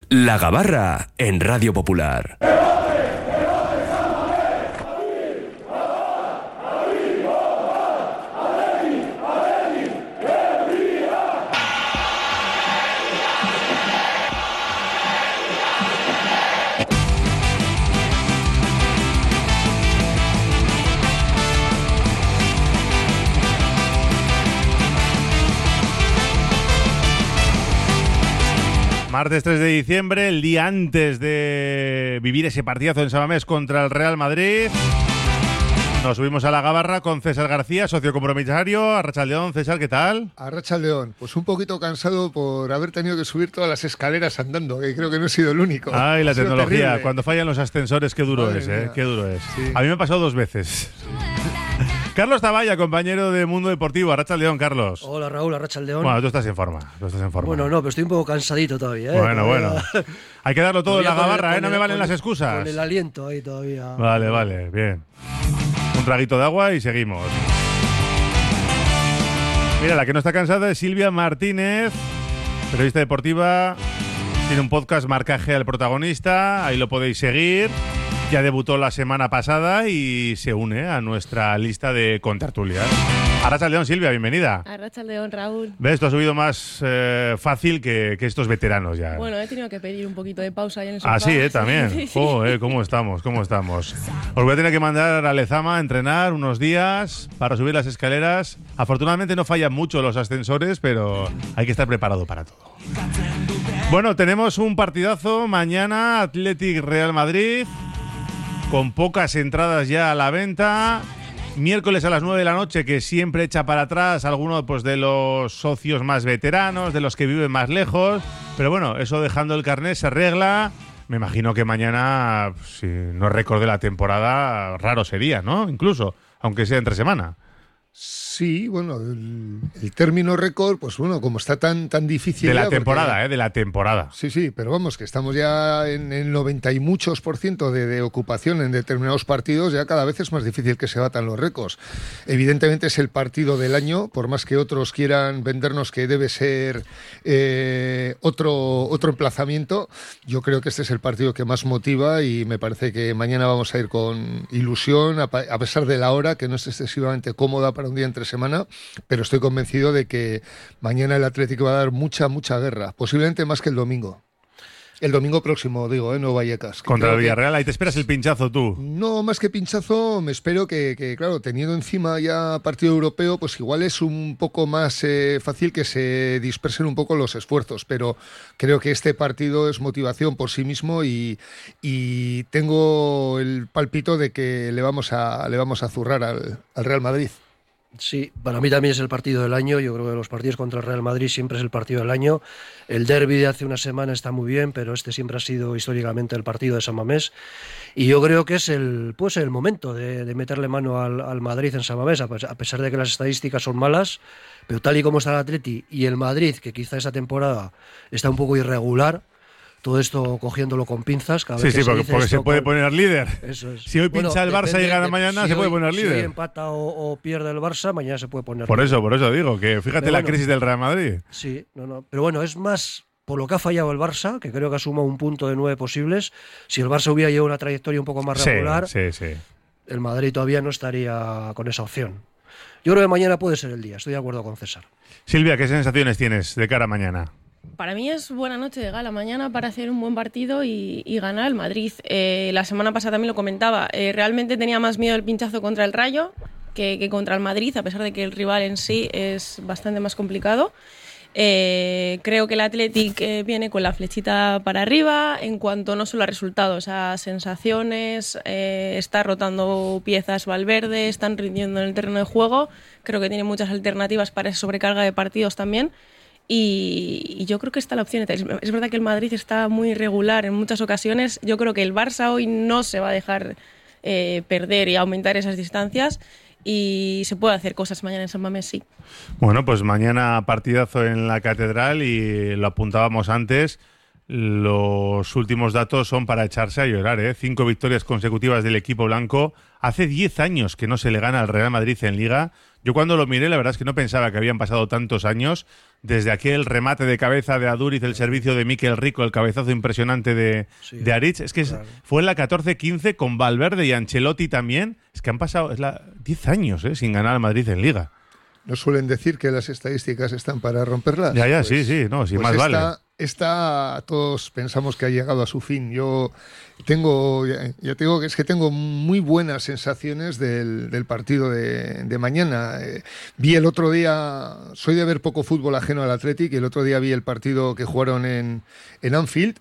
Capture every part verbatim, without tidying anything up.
La Gabarra en Radio Popular. Martes tres de diciembre, el día antes de vivir ese partidazo en San Mamés contra el Real Madrid. Nos subimos a La Gabarra con César García, socio compromisario. Arratsaldeón, César, ¿qué tal? Arratsaldeón, pues un poquito cansado por haber tenido que subir todas las escaleras andando, que creo que no he sido el único. Ay, la ha tecnología, terrible. Cuando fallan los ascensores, qué duro Madre es, ¿eh? mía. Qué duro es. Sí. A mí me ha pasado dos veces. Carlos Taballa, compañero de Mundo Deportivo. Arratsaldeón, Carlos. Hola Raúl, Arratsaldeón. Bueno, tú estás en forma, tú estás en forma. Bueno, no, pero estoy un poco cansadito todavía, ¿eh? Bueno, Todavía- bueno. Hay que darlo todo en La todavía con el- Gabarra, ¿eh? con No el- me valen con las el- excusas. Con el aliento ahí todavía. Vale, vale, bien. Un traguito de agua y seguimos. Mira, la que no está cansada es Silvia Martínez, periodista deportiva. Tiene un podcast, Marcaje al Protagonista, ahí lo podéis seguir. Ya debutó la semana pasada y se une a nuestra lista de contertulias. Arratsaldeón, Silvia, bienvenida. Arratsaldeón, Raúl. ¿Ves? Tú has subido más eh, fácil que, que estos veteranos ya. Bueno, he tenido que pedir un poquito de pausa ahí en el sofá. Ah, sí, ¿eh? También. Sí, sí. Oh, eh, ¿cómo estamos? ¿Cómo estamos? Os voy a tener que mandar a Lezama a entrenar unos días para subir las escaleras. Afortunadamente no fallan mucho los ascensores, pero hay que estar preparado para todo. Bueno, tenemos un partidazo mañana, Athletic Real Madrid, con pocas entradas ya a la venta. Miércoles a las nueve de la noche, que siempre echa para atrás alguno pues, de los socios más veteranos, de los que viven más lejos. Pero bueno, eso dejando el carnet se arregla. Me imagino que mañana, si no récord de la temporada, raro sería, ¿no? Incluso, aunque sea entre semana. Sí, bueno, el, el término récord, pues bueno, como está tan, tan difícil. De la ya, temporada, porque- ¿eh? De la temporada. Sí, sí, pero vamos, que estamos ya en el noventa y muchos por ciento de, de ocupación en determinados partidos, ya cada vez es más difícil que se batan los récords. Evidentemente es el partido del año, por más que otros quieran vendernos que debe ser eh, otro, otro emplazamiento, yo creo que este es el partido que más motiva y me parece que mañana vamos a ir con ilusión, a, pa- a pesar de la hora, que no es excesivamente cómoda para un día entre semana, pero estoy convencido de que mañana el Atlético va a dar mucha, mucha guerra, posiblemente más que el domingo. El domingo próximo, digo, ¿eh? No Vallecas. que Contra creo el que- Villarreal, ahí te esperas el pinchazo tú. No, más que pinchazo, me espero que, que, claro, teniendo encima ya partido europeo, pues igual es un poco más eh, fácil que se dispersen un poco los esfuerzos, pero creo que este partido es motivación por sí mismo y, y tengo el palpito de que le vamos a, le vamos a zurrar al, al Real Madrid. Sí, para mí también es el partido del año. Yo creo que los partidos contra el Real Madrid siempre es el partido del año. El derbi de hace una semana está muy bien, pero este siempre ha sido históricamente el partido de San Mamés. Y yo creo que es el, pues, el momento de, de meterle mano al, al Madrid en San Mamés, a pes- a pesar de que las estadísticas son malas, pero tal y como está el Atleti y el Madrid, que quizá esa temporada está un poco irregular, todo esto cogiéndolo con pinzas. Cada Sí, vez que sí, porque, dice porque esto se puede con- poner líder. Eso es. Si hoy pincha el Barça y depende gana de- mañana, si se puede hoy- poner Si líder. hoy empata o, o pierde el Barça, mañana se puede poner Por líder. eso, por eso digo, que fíjate Pero la bueno. crisis del Real Madrid. Sí, no, no. Pero bueno, es más por lo que ha fallado el Barça, que creo que ha sumado un punto de nueve posibles. Si el Barça hubiera llevado una trayectoria un poco más Sí, regular, sí, sí. el Madrid todavía no estaría con esa opción. Yo creo que mañana puede ser el día, estoy de acuerdo con César. Silvia, ¿qué sensaciones tienes de cara a mañana? Para mí es buena noche de gala mañana para hacer un buen partido y, y ganar al Madrid. Eh, la semana pasada también lo comentaba. Eh, realmente tenía más miedo el pinchazo contra el Rayo que, que contra el Madrid, a pesar de que el rival en sí es bastante más complicado. Eh, creo que el Athletic eh, viene con la flechita para arriba en cuanto no solo a resultados, a sensaciones, eh, está rotando piezas Valverde, están rindiendo en el terreno de juego. Creo que tiene muchas alternativas para esa sobrecarga de partidos también. Y, y yo creo que está la opción. Es, es verdad que el Madrid está muy irregular en muchas ocasiones. Yo creo que el Barça hoy no se va a dejar eh, perder y aumentar esas distancias. Y se puede hacer cosas mañana en San Mamés, sí. Bueno, pues mañana partidazo en la Catedral y lo apuntábamos antes. los últimos datos son para echarse a llorar, ¿eh? Cinco victorias consecutivas del equipo blanco. Hace diez años que no se le gana al Real Madrid en Liga. Yo cuando lo miré, la verdad es que no pensaba que habían pasado tantos años, desde aquel remate de cabeza de Aduriz, el servicio de Mikel Rico, el cabezazo impresionante de, sí, de Aritz. Es que claro. es, fue en la catorce quince con Valverde y Ancelotti también. Es que han pasado es la, diez años ¿eh? sin ganar al Madrid en Liga. ¿No suelen decir que las estadísticas están para romperlas? Ya, ya, pues, sí, sí, no, sí, pues más esta, vale. Esta, todos pensamos que ha llegado a su fin. Yo tengo, ya, ya te digo que es que tengo muy buenas sensaciones del, del partido de, de mañana. Eh, vi el otro día, soy de ver poco fútbol ajeno al Athletic, y el otro día vi el partido que jugaron en, en Anfield.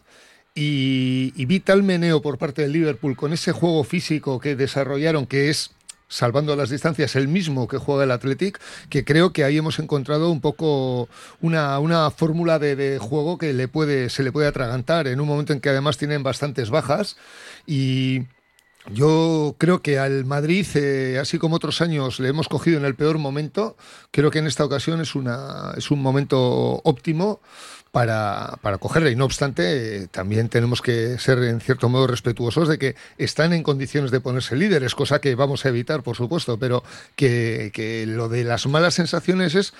Y, y vi tal meneo por parte del Liverpool con ese juego físico que desarrollaron, que es, salvando las distancias, el mismo que juega el Athletic, que creo que ahí hemos encontrado un poco una, una fórmula de, de juego que le puede, se le puede atragantar en un momento en que además tienen bastantes bajas. Y yo creo que al Madrid, eh, así como otros años le hemos cogido en el peor momento, creo que en esta ocasión es, una, es un momento óptimo para, para cogerle. Y no obstante, eh, también tenemos que ser en cierto modo respetuosos de que están en condiciones de ponerse líderes, cosa que vamos a evitar, por supuesto, pero que, que lo de las malas sensaciones es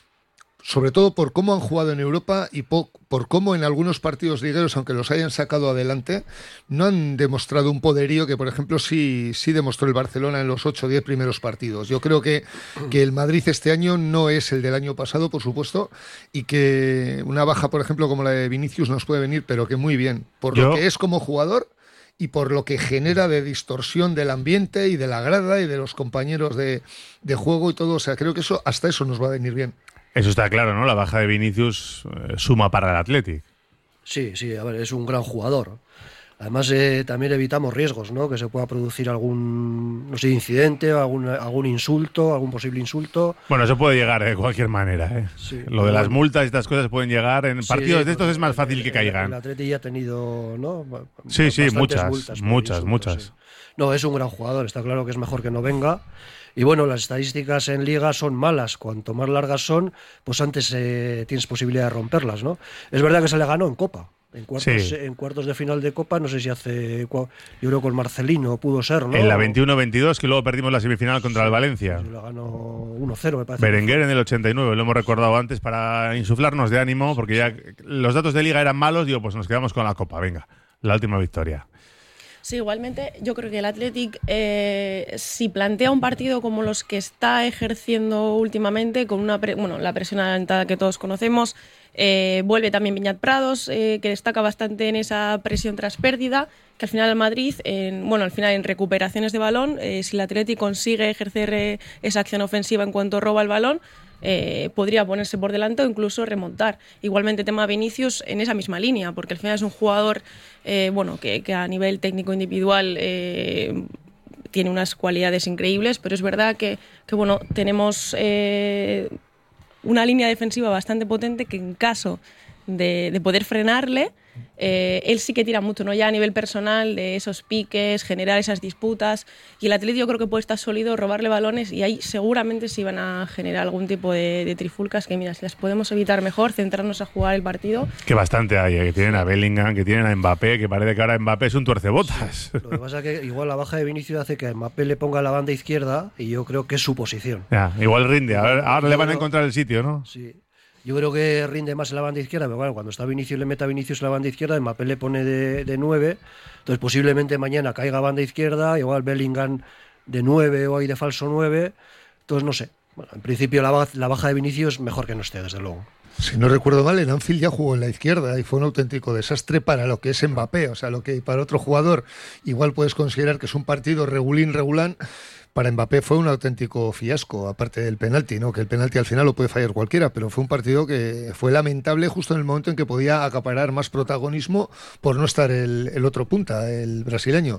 sobre todo por cómo han jugado en Europa y po- por cómo en algunos partidos ligueros, aunque los hayan sacado adelante, no han demostrado un poderío que, por ejemplo, sí, sí demostró el Barcelona en los ocho o diez primeros partidos. Yo creo que, que el Madrid este año no es el del año pasado, por supuesto, y que una baja, por ejemplo, como la de Vinicius nos puede venir, pero que muy bien, por Yo... lo que es como jugador y por lo que genera de distorsión del ambiente y de la grada y de los compañeros de, de juego y todo. O sea, creo que eso hasta eso nos va a venir bien. Eso está claro, ¿no? La baja de Vinicius eh, suma para el Athletic. Sí, sí, a ver, es un gran jugador. Además, eh, también evitamos riesgos, ¿no? Que se pueda producir algún, no sé, incidente, algún, algún insulto, algún posible insulto. Bueno, eso puede llegar de cualquier manera, ¿eh? Sí, Lo de las bueno, multas y estas cosas pueden llegar en sí, partidos de estos pues, es más fácil que caigan. El Atleti ya ha tenido, ¿no? Sí, sí, Bastantes muchas, multas por muchas, insultos, muchas. sí. No, es un gran jugador, está claro que es mejor que no venga. Y bueno, las estadísticas en Liga son malas. Cuanto más largas son, pues antes eh, tienes posibilidad de romperlas, ¿no? Es verdad que se le ganó en Copa. En cuartos, sí. en cuartos de final de Copa, no sé si hace... Yo creo que con Marcelino pudo ser, ¿no? En la veintiuno veintidós, que luego perdimos la semifinal contra sí, el Valencia. Sí, lo ganó uno cero, me parece. Berenguer en el ochenta y nueve, lo hemos recordado antes para insuflarnos de ánimo, porque ya los datos de Liga eran malos, digo, pues nos quedamos con la Copa, venga, la última victoria. Sí, igualmente yo creo que el Athletic, eh, si plantea un partido como los que está ejerciendo últimamente, con una pre- bueno, la presión adelantada que todos conocemos, eh, vuelve también Viñat Prados, eh, que destaca bastante en esa presión tras pérdida, que al final el Madrid, en, bueno, al final en recuperaciones de balón, eh, si el Athletic consigue ejercer eh, esa acción ofensiva en cuanto roba el balón, Eh, podría ponerse por delante o incluso remontar. Igualmente tema Vinicius en esa misma línea, porque al final es un jugador eh, bueno, que, que a nivel técnico individual eh, tiene unas cualidades increíbles, pero es verdad que, que bueno, tenemos eh, una línea defensiva bastante potente que en caso de, de poder frenarle, Eh, él sí que tira mucho, ¿no? Ya a nivel personal, de esos piques, generar esas disputas, y el Atlético yo creo que puede estar sólido, robarle balones, y ahí seguramente sí van a generar algún tipo de, de trifulcas que, mira, si las podemos evitar mejor, centrarnos a jugar el partido. Que bastante hay, ¿eh? Que tienen a Bellingham, que tienen a Mbappé, que parece que ahora Mbappé es un tuercebotas. Sí, lo que pasa es que igual la baja de Vinicius hace que a Mbappé le ponga la banda izquierda, y yo creo que es su posición. Ya, igual rinde, ahora, ahora le van a encontrar el sitio, ¿no? Sí. Yo creo que rinde más en la banda izquierda, pero bueno, cuando está Vinicius le mete a Vinicius en la banda izquierda, Mbappé le pone de, de nueve, entonces posiblemente mañana caiga banda izquierda, igual Bellingham de nueve o ahí de falso nueve, entonces no sé. Bueno, en principio la, la baja de Vinicius mejor que no esté, desde luego. Si no recuerdo mal, en Anfield ya jugó en la izquierda y fue un auténtico desastre para lo que es Mbappé, o sea, lo que para otro jugador igual puedes considerar que es un partido regulín, regulán. Para Mbappé fue un auténtico fiasco, aparte del penalti, ¿no? Que el penalti al final lo puede fallar cualquiera, pero fue un partido que fue lamentable justo en el momento en que podía acaparar más protagonismo por no estar el, el otro punta, el brasileño.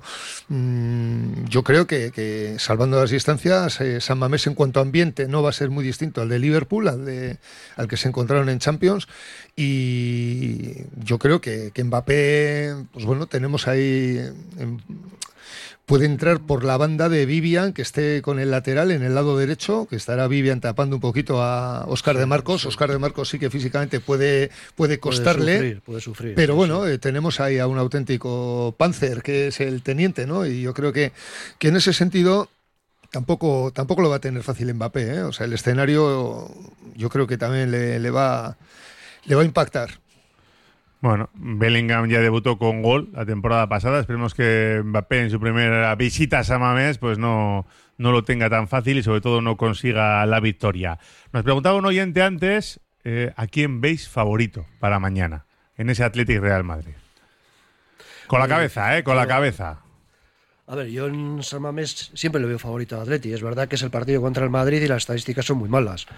Mm, yo creo que, que salvando las distancias, eh, San Mamés en cuanto a ambiente no va a ser muy distinto al de Liverpool, al, de, al que se encontraron en Champions, y yo creo que, que Mbappé, pues bueno, tenemos ahí... En, puede entrar por la banda de Vivian, que esté con el lateral en el lado derecho, que estará Vivian tapando un poquito a Óscar de Marcos. Sí. Óscar de Marcos sí que físicamente puede, puede costarle, puede sufrir, puede sufrir, pero sí, bueno, sí. Eh, tenemos ahí a un auténtico Panzer, que es el teniente, ¿no? Y yo creo que, que en ese sentido tampoco, tampoco lo va a tener fácil Mbappé, ¿eh? O sea, el escenario yo creo que también le, le, va, le va a impactar. Bueno, Bellingham ya debutó con gol la temporada pasada. Esperemos que Mbappé en su primera visita a San Mamés pues no, no lo tenga tan fácil y sobre todo no consiga la victoria. Nos preguntaba un oyente antes eh, ¿a quién veis favorito para mañana en ese Athletic Real Madrid? Con la cabeza, ¿eh? Con la cabeza. A ver, yo en San Mamés siempre le veo favorito al Atleti. Es verdad que es el partido contra el Madrid y las estadísticas son muy malas.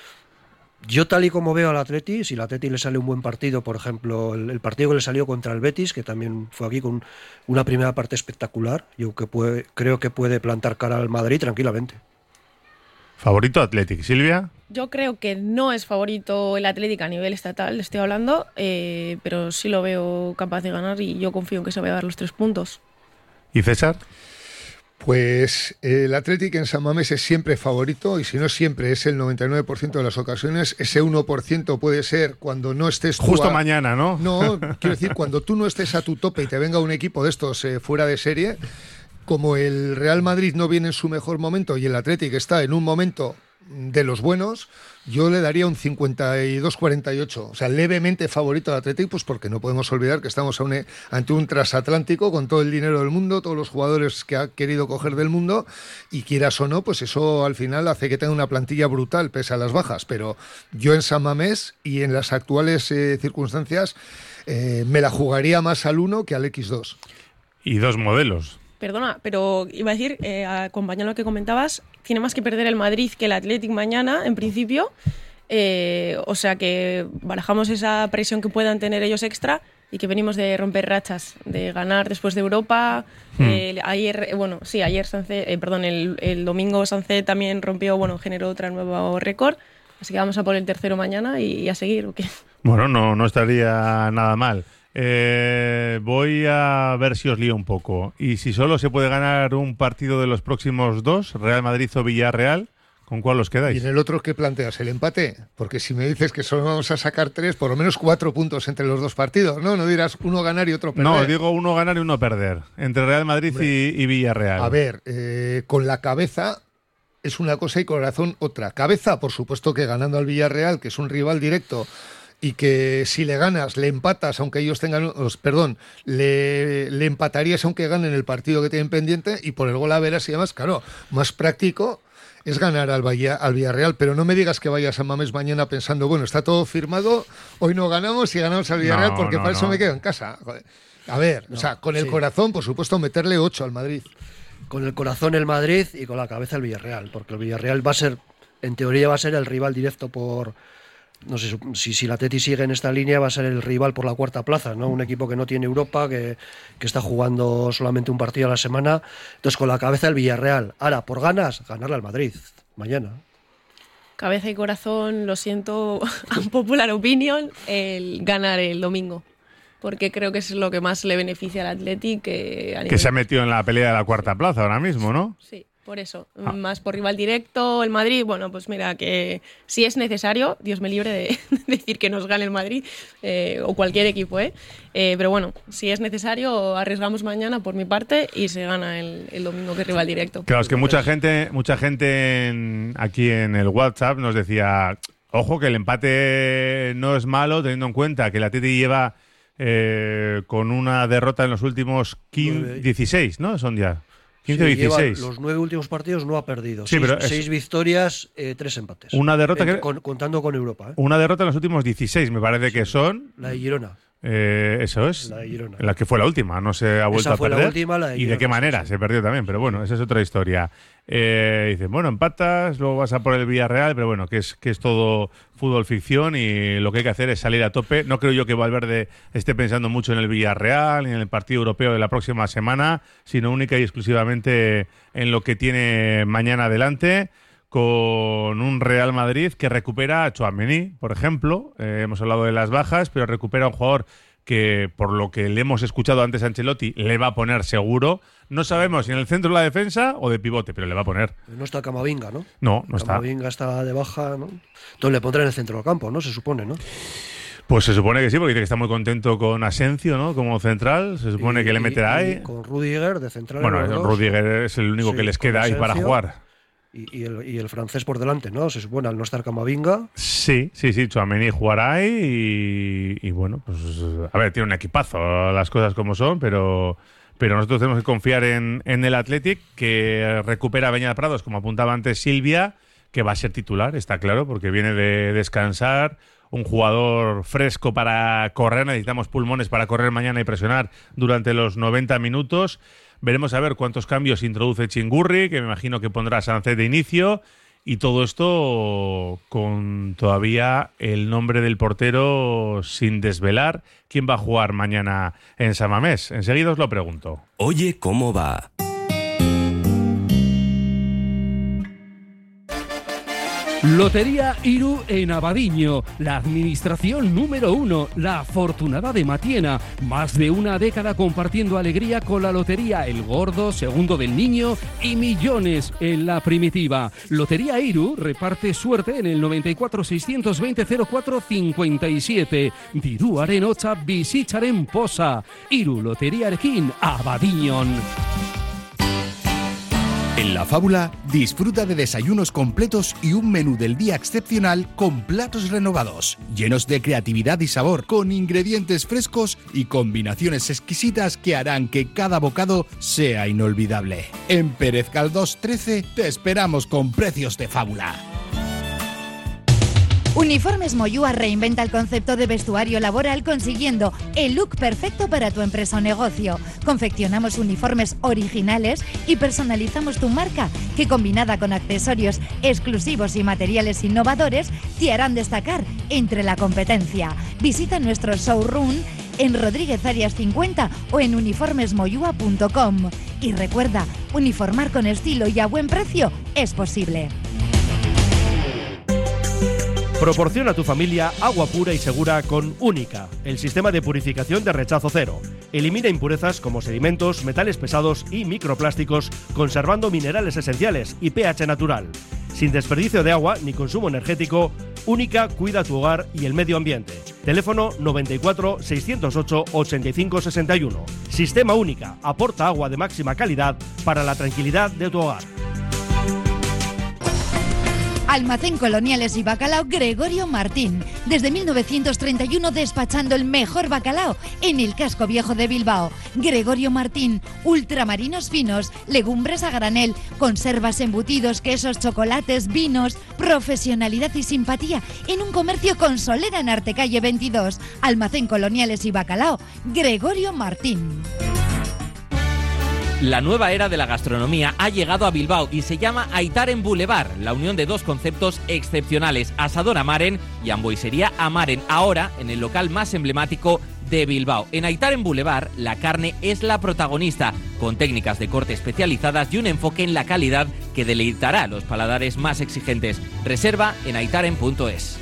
Yo tal y como veo al Atleti, si al Atleti le sale un buen partido, por ejemplo, el, el partido que le salió contra el Betis, que también fue aquí con una primera parte espectacular, yo que puede, creo que puede plantar cara al Madrid tranquilamente. ¿Favorito Athletic? ¿Silvia? Yo creo que no es favorito el Atlético a nivel estatal, estoy hablando, eh, pero sí lo veo capaz de ganar y yo confío en que se vaya a dar los tres puntos. ¿Y César? Pues el Athletic en San Mamés es siempre favorito y si no siempre es el noventa y nueve por ciento de las ocasiones. Ese uno por ciento puede ser cuando no estés... Justo a... mañana, ¿no? No, quiero decir, cuando tú no estés a tu tope y te venga un equipo de estos eh, fuera de serie, como el Real Madrid no viene en su mejor momento y el Athletic está en un momento de los buenos, yo le daría un cincuenta y dos cuarenta y ocho, o sea, levemente favorito al Athletic, pues porque no podemos olvidar que estamos a un, ante un transatlántico con todo el dinero del mundo, todos los jugadores que ha querido coger del mundo, y quieras o no, pues eso al final hace que tenga una plantilla brutal pese a las bajas, pero yo en San Mamés y en las actuales eh, circunstancias eh, me la jugaría más al uno que al equis dos. Y dos modelos. Perdona, pero iba a decir, eh, acompañando a lo que comentabas, tiene más que perder el Madrid que el Athletic mañana, en principio. Eh, o sea que barajamos esa presión que puedan tener ellos extra y que venimos de romper rachas, de ganar después de Europa. Hmm. Eh, ayer, bueno, sí, ayer Sancet, eh, perdón, el, el domingo Sancet también rompió, bueno, generó otro nuevo récord. Así que vamos a por el tercero mañana y, y a seguir, ¿o qué? Bueno, no, no estaría nada mal. Eh, voy a ver si os lío un poco. Y si solo se puede ganar un partido de los próximos dos, Real Madrid o Villarreal, ¿con cuál os quedáis? ¿Y en el otro qué planteas? ¿El empate? Porque si me dices que solo vamos a sacar tres, por lo menos cuatro puntos entre los dos partidos, ¿no? No dirás uno ganar y otro perder. No, digo uno ganar y uno perder. Entre Real Madrid y, y Villarreal. A ver, eh, con la cabeza es una cosa y corazón otra. Cabeza, por supuesto que ganando al Villarreal, que es un rival directo, y que si le ganas, le empatas, aunque ellos tengan, perdón, le, le empatarías aunque ganen el partido que tienen pendiente, y por el gol a veras y demás, claro, más práctico es ganar al, Valle, al Villarreal, pero no me digas que vayas a Mamés mañana pensando, bueno, está todo firmado, hoy no ganamos y ganamos al Villarreal no, porque no, para no. eso me quedo en casa. Joder. A ver, no, o sea, con el sí. corazón, por supuesto, meterle ocho al Madrid. Con el corazón el Madrid y con la cabeza el Villarreal, porque el Villarreal va a ser, en teoría va a ser el rival directo por... No sé si, si la Atleti sigue en esta línea, va a ser el rival por la cuarta plaza, ¿no? Un equipo que no tiene Europa, que, que está jugando solamente un partido a la semana. Entonces, con la cabeza el Villarreal. Ahora, por ganas, ganarle al Madrid mañana. Cabeza y corazón, lo siento, popular opinion, el ganar el domingo. Porque creo que es lo que más le beneficia al Atleti. Que, a nivel... que se ha metido en la pelea de la cuarta plaza ahora mismo, ¿no? Sí. Por eso, ah. más por rival directo, el Madrid, bueno, pues mira, que si es necesario, Dios me libre de decir que nos gane el Madrid, eh, o cualquier equipo, ¿eh? ¿eh? Pero bueno, si es necesario, arriesgamos mañana por mi parte y se gana el, el domingo que es rival directo. Claro, es que mucha gente, mucha gente en, aquí en el WhatsApp nos decía, ojo que el empate no es malo, teniendo en cuenta que el Atleti lleva eh, con una derrota en los últimos quince, dieciséis, ¿no? Son ya... quince o sí, dieciséis. Los nueve últimos partidos no ha perdido. Sí, seis, pero es... seis victorias, eh, tres empates. Una derrota eh, que... con, contando con Europa. ¿eh? Una derrota en los últimos dieciséis, me parece sí, que son... La de Girona. Eh, eso es. La de Girona. La que fue la última, no se ha vuelto Esa a fue perder. La última, la de y de qué manera sí. se perdió también, pero bueno, esa es otra historia. Eh, dicen, bueno, empatas, luego vas a por el Villarreal, pero bueno, que es, que es todo fútbol ficción y lo que hay que hacer es salir a tope. No creo yo que Valverde esté pensando mucho en el Villarreal ni en el partido europeo de la próxima semana, sino única y exclusivamente en lo que tiene mañana adelante, con un Real Madrid que recupera a Tchouaméni, por ejemplo. Eh, hemos hablado de las bajas, pero recupera a un jugador que por lo que le hemos escuchado antes a Ancelotti, le va a poner seguro. No sabemos si en el centro de la defensa o de pivote, pero le va a poner. No está Camavinga, ¿no? No, no está. Camavinga está de baja, ¿no? Entonces le pondrá en el centro del campo, ¿no? Se supone, ¿no? Pues se supone que sí, porque dice que está muy contento con Asensio, ¿no? Como central. Se supone Y- que le meterá y- y ahí. Con Rudiger de central. Bueno, los dos. Rudiger es el único Sí, que les con queda ahí para Asensio. jugar. Y, y el, y el francés por delante, ¿no? Se supone, al no estar Camavinga. Sí, sí, sí, Tchouaméni jugará ahí y, y bueno, pues a ver, tiene un equipazo, las cosas como son, pero, pero nosotros tenemos que confiar en, en el Athletic, que recupera a Beñat Prados, como apuntaba antes Silvia, que va a ser titular, está claro, porque viene de descansar, un jugador fresco para correr, necesitamos pulmones para correr mañana y presionar durante los noventa minutos. Veremos a ver cuántos cambios introduce Chingurri, que me imagino que pondrá a Sánchez de inicio. Y todo esto con todavía el nombre del portero sin desvelar. ¿Quién va a jugar mañana en San Mamés? Enseguida os lo pregunto. Oye, ¿cómo va? Lotería Iru en Abadiño, la administración número uno, la afortunada de Matiena. Más de una década compartiendo alegría con la lotería El Gordo, segundo del Niño y millones en la primitiva. Lotería Iru reparte suerte en el noventa y cuatro seiscientos veinte cero cuatro cincuenta y siete. Diruaren hotza bizitzaren posa. Iru Loteriarekin Abadiñon. En La Fábula, disfruta de desayunos completos y un menú del día excepcional con platos renovados, llenos de creatividad y sabor, con ingredientes frescos y combinaciones exquisitas que harán que cada bocado sea inolvidable. En Pérez Galdós trece te esperamos con precios de fábula. Uniformes Moyúa reinventa el concepto de vestuario laboral consiguiendo el look perfecto para tu empresa o negocio. Confeccionamos uniformes originales y personalizamos tu marca, que combinada con accesorios exclusivos y materiales innovadores te harán destacar entre la competencia. Visita nuestro showroom en Rodríguez Arias cincuenta o en uniformes moyúa punto com. Y recuerda, uniformar con estilo y a buen precio es posible. Proporciona a tu familia agua pura y segura con Única, el sistema de purificación de rechazo cero. Elimina impurezas como sedimentos, metales pesados y microplásticos, conservando minerales esenciales y pH natural. Sin desperdicio de agua ni consumo energético, Única cuida tu hogar y el medio ambiente. Teléfono noventa y cuatro seiscientos ocho ochenta y cinco sesenta y uno. Sistema Única aporta agua de máxima calidad para la tranquilidad de tu hogar. Almacén Coloniales y Bacalao Gregorio Martín. Desde mil novecientos treinta y uno despachando el mejor bacalao en el casco viejo de Bilbao. Gregorio Martín, ultramarinos finos, legumbres a granel, conservas, embutidos, quesos, chocolates, vinos, profesionalidad y simpatía en un comercio con solera en Artecalle veintidós. Almacén Coloniales y Bacalao Gregorio Martín. La nueva era de la gastronomía ha llegado a Bilbao y se llama Aitaren Boulevard, la unión de dos conceptos excepcionales, Asador Amaren y Hamburguesería Amaren, ahora en el local más emblemático de Bilbao. En Aitaren Boulevard, la carne es la protagonista, con técnicas de corte especializadas y un enfoque en la calidad que deleitará a los paladares más exigentes. Reserva en aitaren punto es.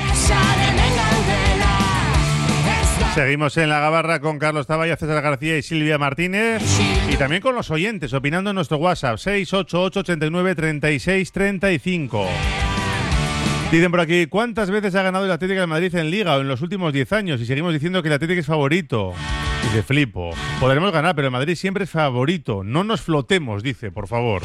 Seguimos en La Gabarra con Carlos Taballa, César García y Silvia Martínez. Y también con los oyentes, opinando en nuestro WhatsApp, seis ocho ocho, ochenta y nueve, treinta y seis, treinta y cinco. Dicen por aquí, ¿cuántas veces ha ganado el Atlético de Madrid en Liga o en los últimos diez años? Y seguimos diciendo que el Atlético es favorito. Dice, flipo. Podremos ganar, pero el Madrid siempre es favorito. No nos flotemos, dice, por favor.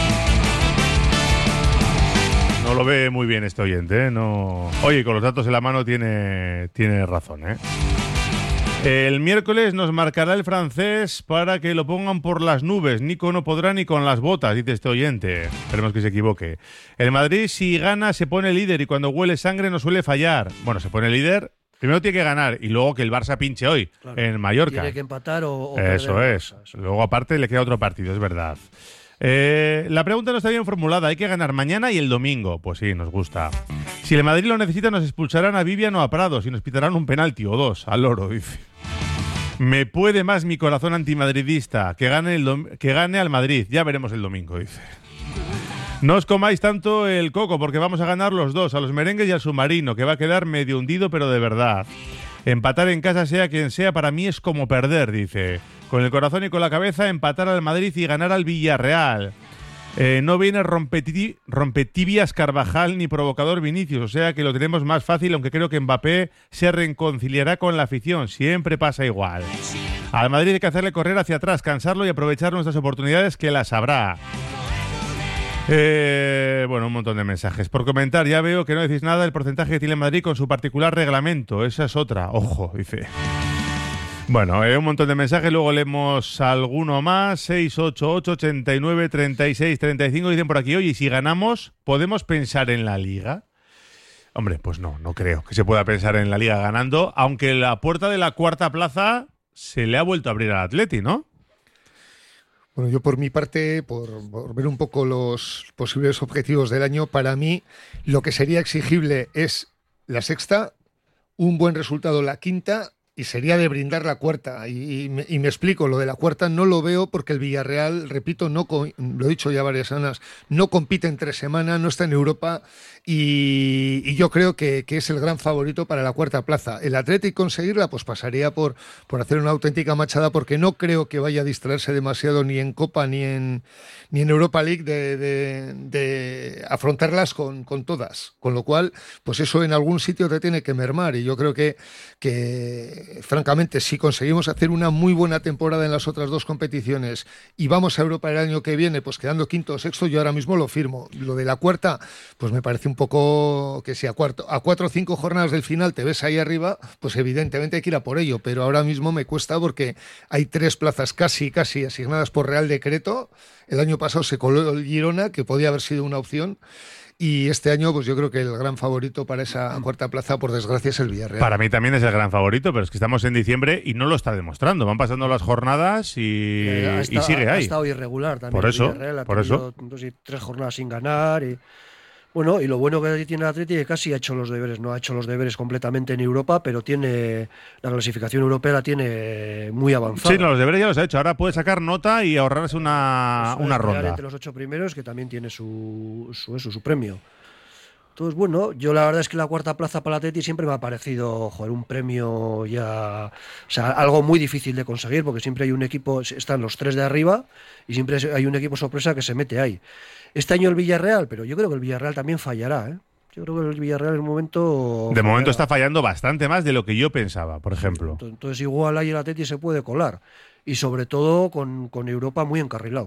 No lo ve muy bien este oyente, ¿eh? No... Oye, con los datos en la mano tiene, tiene razón, ¿eh? El miércoles nos marcará el francés para que lo pongan por las nubes. Nico no podrá ni con las botas, dice este oyente. Esperemos que se equivoque. El Madrid, si gana, se pone líder y cuando huele sangre no suele fallar. Bueno, se pone líder, primero tiene que ganar y luego que el Barça pinche hoy, claro, en Mallorca. Tiene que empatar o, o Eso perder. es. Eso. Luego aparte le queda otro partido, es verdad. Eh, la pregunta no está bien formulada. ¿Hay que ganar mañana y el domingo? Pues sí, nos gusta. Si el Madrid lo necesita, nos expulsarán a Vivian o a Prados y nos pitarán un penalti o dos al Loro, dice. Me puede más mi corazón antimadridista que gane, el dom- que gane al Madrid. Ya veremos el domingo, dice. No os comáis tanto el coco porque vamos a ganar los dos, a los merengues y al submarino, que va a quedar medio hundido pero de verdad. Empatar en casa, sea quien sea, para mí es como perder, dice. Con el corazón y con la cabeza, empatar al Madrid y ganar al Villarreal. Eh, no viene rompeti- rompetibias Carvajal ni provocador Vinicius, o sea que lo tenemos más fácil, aunque creo que Mbappé se reconciliará con la afición. Siempre pasa igual. Al Madrid hay que hacerle correr hacia atrás, cansarlo y aprovechar nuestras oportunidades, que las habrá. Eh, bueno, un montón de mensajes. Por comentar, ya veo que no decís nada del porcentaje que tiene Madrid con su particular reglamento. Esa es otra. Ojo, dice. Bueno, eh, un montón de mensajes, luego leemos alguno más. seis ocho ocho, ochenta y nueve, treinta y seis, treinta y cinco. Dicen por aquí, oye, ¿y si ganamos, podemos pensar en la Liga? Hombre, pues no, no creo que se pueda pensar en la Liga ganando, aunque la puerta de la cuarta plaza se le ha vuelto a abrir al Atleti, ¿no? Bueno, yo por mi parte, por, por ver un poco los posibles objetivos del año, para mí lo que sería exigible es la sexta, un buen resultado la quinta, y sería de brindar la cuarta. Y, y, me, y me explico, lo de la cuarta no lo veo porque el Villarreal, repito, no lo he dicho ya varias semanas, no compite entre semana, no está en Europa y, y yo creo que, que es el gran favorito para la cuarta plaza. El Atlético conseguirla, pues pasaría por, por hacer una auténtica machada, porque no creo que vaya a distraerse demasiado ni en Copa ni en, ni en Europa League de, de, de afrontarlas con, con todas. Con lo cual, pues eso en algún sitio te tiene que mermar y yo creo que, que francamente, si conseguimos hacer una muy buena temporada en las otras dos competiciones y vamos a Europa el año que viene, pues quedando quinto o sexto, yo ahora mismo lo firmo. Lo de la cuarta, pues me parece un poco que si a, cuarto, a cuatro o cinco jornadas del final te ves ahí arriba, pues evidentemente hay que ir a por ello, pero ahora mismo me cuesta porque hay tres plazas casi, casi asignadas por Real Decreto. El año pasado se coló el Girona, que podía haber sido una opción. Y este año, pues yo creo que el gran favorito para esa cuarta plaza, por desgracia, es el Villarreal. Para mí también es el gran favorito, pero es que estamos en diciembre y no lo está demostrando. Van pasando las jornadas y, eh, estado, y sigue ha, ahí. Ha estado irregular también. Por eso, el Villarreal ha por eso. Dos y tres jornadas sin ganar. Y, bueno, y lo bueno que tiene el Atleti es que casi ha hecho los deberes. No ha hecho los deberes completamente en Europa, pero tiene la clasificación europea la tiene muy avanzada. Sí, no, los deberes ya los ha hecho. Ahora puede sacar nota y ahorrarse una, pues una ronda. Entre los ocho primeros, que también tiene su, su, eso, su premio. Entonces, bueno, yo la verdad es que la cuarta plaza para el Atleti siempre me ha parecido, joder, un premio ya, o sea, algo muy difícil de conseguir, porque siempre hay un equipo, están los tres de arriba y siempre hay un equipo sorpresa que se mete ahí. Este año el Villarreal, pero yo creo que el Villarreal también fallará, ¿eh? Yo creo que el Villarreal en un momento... De fallará. Momento está fallando bastante más de lo que yo pensaba, por ejemplo. Entonces igual ahí el Atleti se puede colar, y sobre todo con, con Europa muy encarrilado.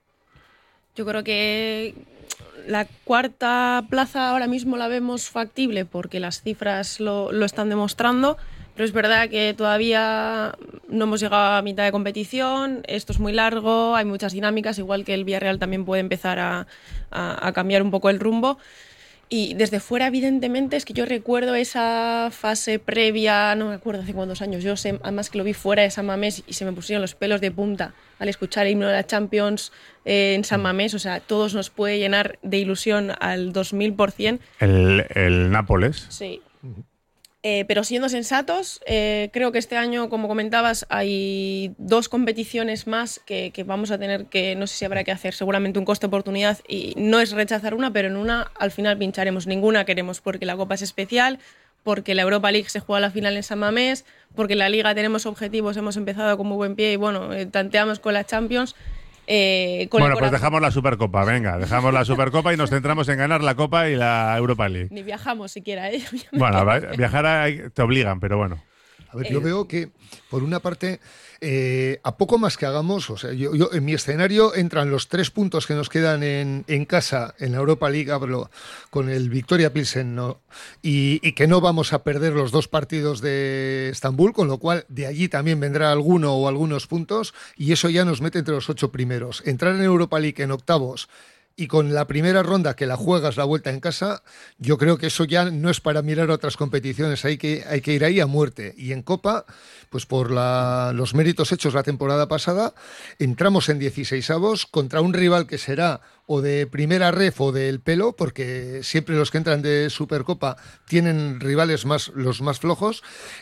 Yo creo que la cuarta plaza ahora mismo la vemos factible porque las cifras lo, lo están demostrando, pero es verdad que todavía no hemos llegado a mitad de competición, esto es muy largo, hay muchas dinámicas, igual que el Villarreal también puede empezar a, a, a cambiar un poco el rumbo. Y desde fuera, evidentemente, es que yo recuerdo esa fase previa, no me acuerdo hace cuántos años, yo sé, además que lo vi fuera de San Mamés y se me pusieron los pelos de punta al escuchar el himno de la Champions eh, en San Mamés, o sea, todos nos puede llenar de ilusión al dos mil por ciento. El, el Nápoles. Sí. Eh, pero siendo sensatos, eh, creo que este año, como comentabas, hay dos competiciones más que, que vamos a tener que, no sé si habrá que hacer seguramente un coste-oportunidad y no es rechazar una, pero en una al final pincharemos. Ninguna queremos porque la Copa es especial, porque la Europa League se juega a la final en San Mamés, porque en la Liga tenemos objetivos, hemos empezado con muy buen pie y bueno, eh, tanteamos con la Champions. Eh, con bueno, pues dejamos la Supercopa, venga, dejamos la Supercopa y nos centramos en ganar la Copa y la Europa League. Ni viajamos siquiera, ¿eh? Bueno, viajar hay, te obligan, pero bueno. A ver, yo veo que, por una parte, eh, a poco más que hagamos, o sea, yo, yo en mi escenario entran los tres puntos que nos quedan en, en casa, en la Europa League, hablo con el Victoria Pilsen, ¿no? y, y que no vamos a perder los dos partidos de Estambul, con lo cual de allí también vendrá alguno o algunos puntos, y eso ya nos mete entre los ocho primeros. Entrar en Europa League en octavos, y con la primera ronda que la juegas la vuelta en casa, yo creo que eso ya no es para mirar otras competiciones, hay que, hay que ir ahí a muerte. Y en Copa, pues por la, los méritos hechos la temporada pasada, entramos en dieciseisavos contra un rival que será o de primera ref o del pelo, porque siempre los que entran de Supercopa tienen rivales más los más flojos.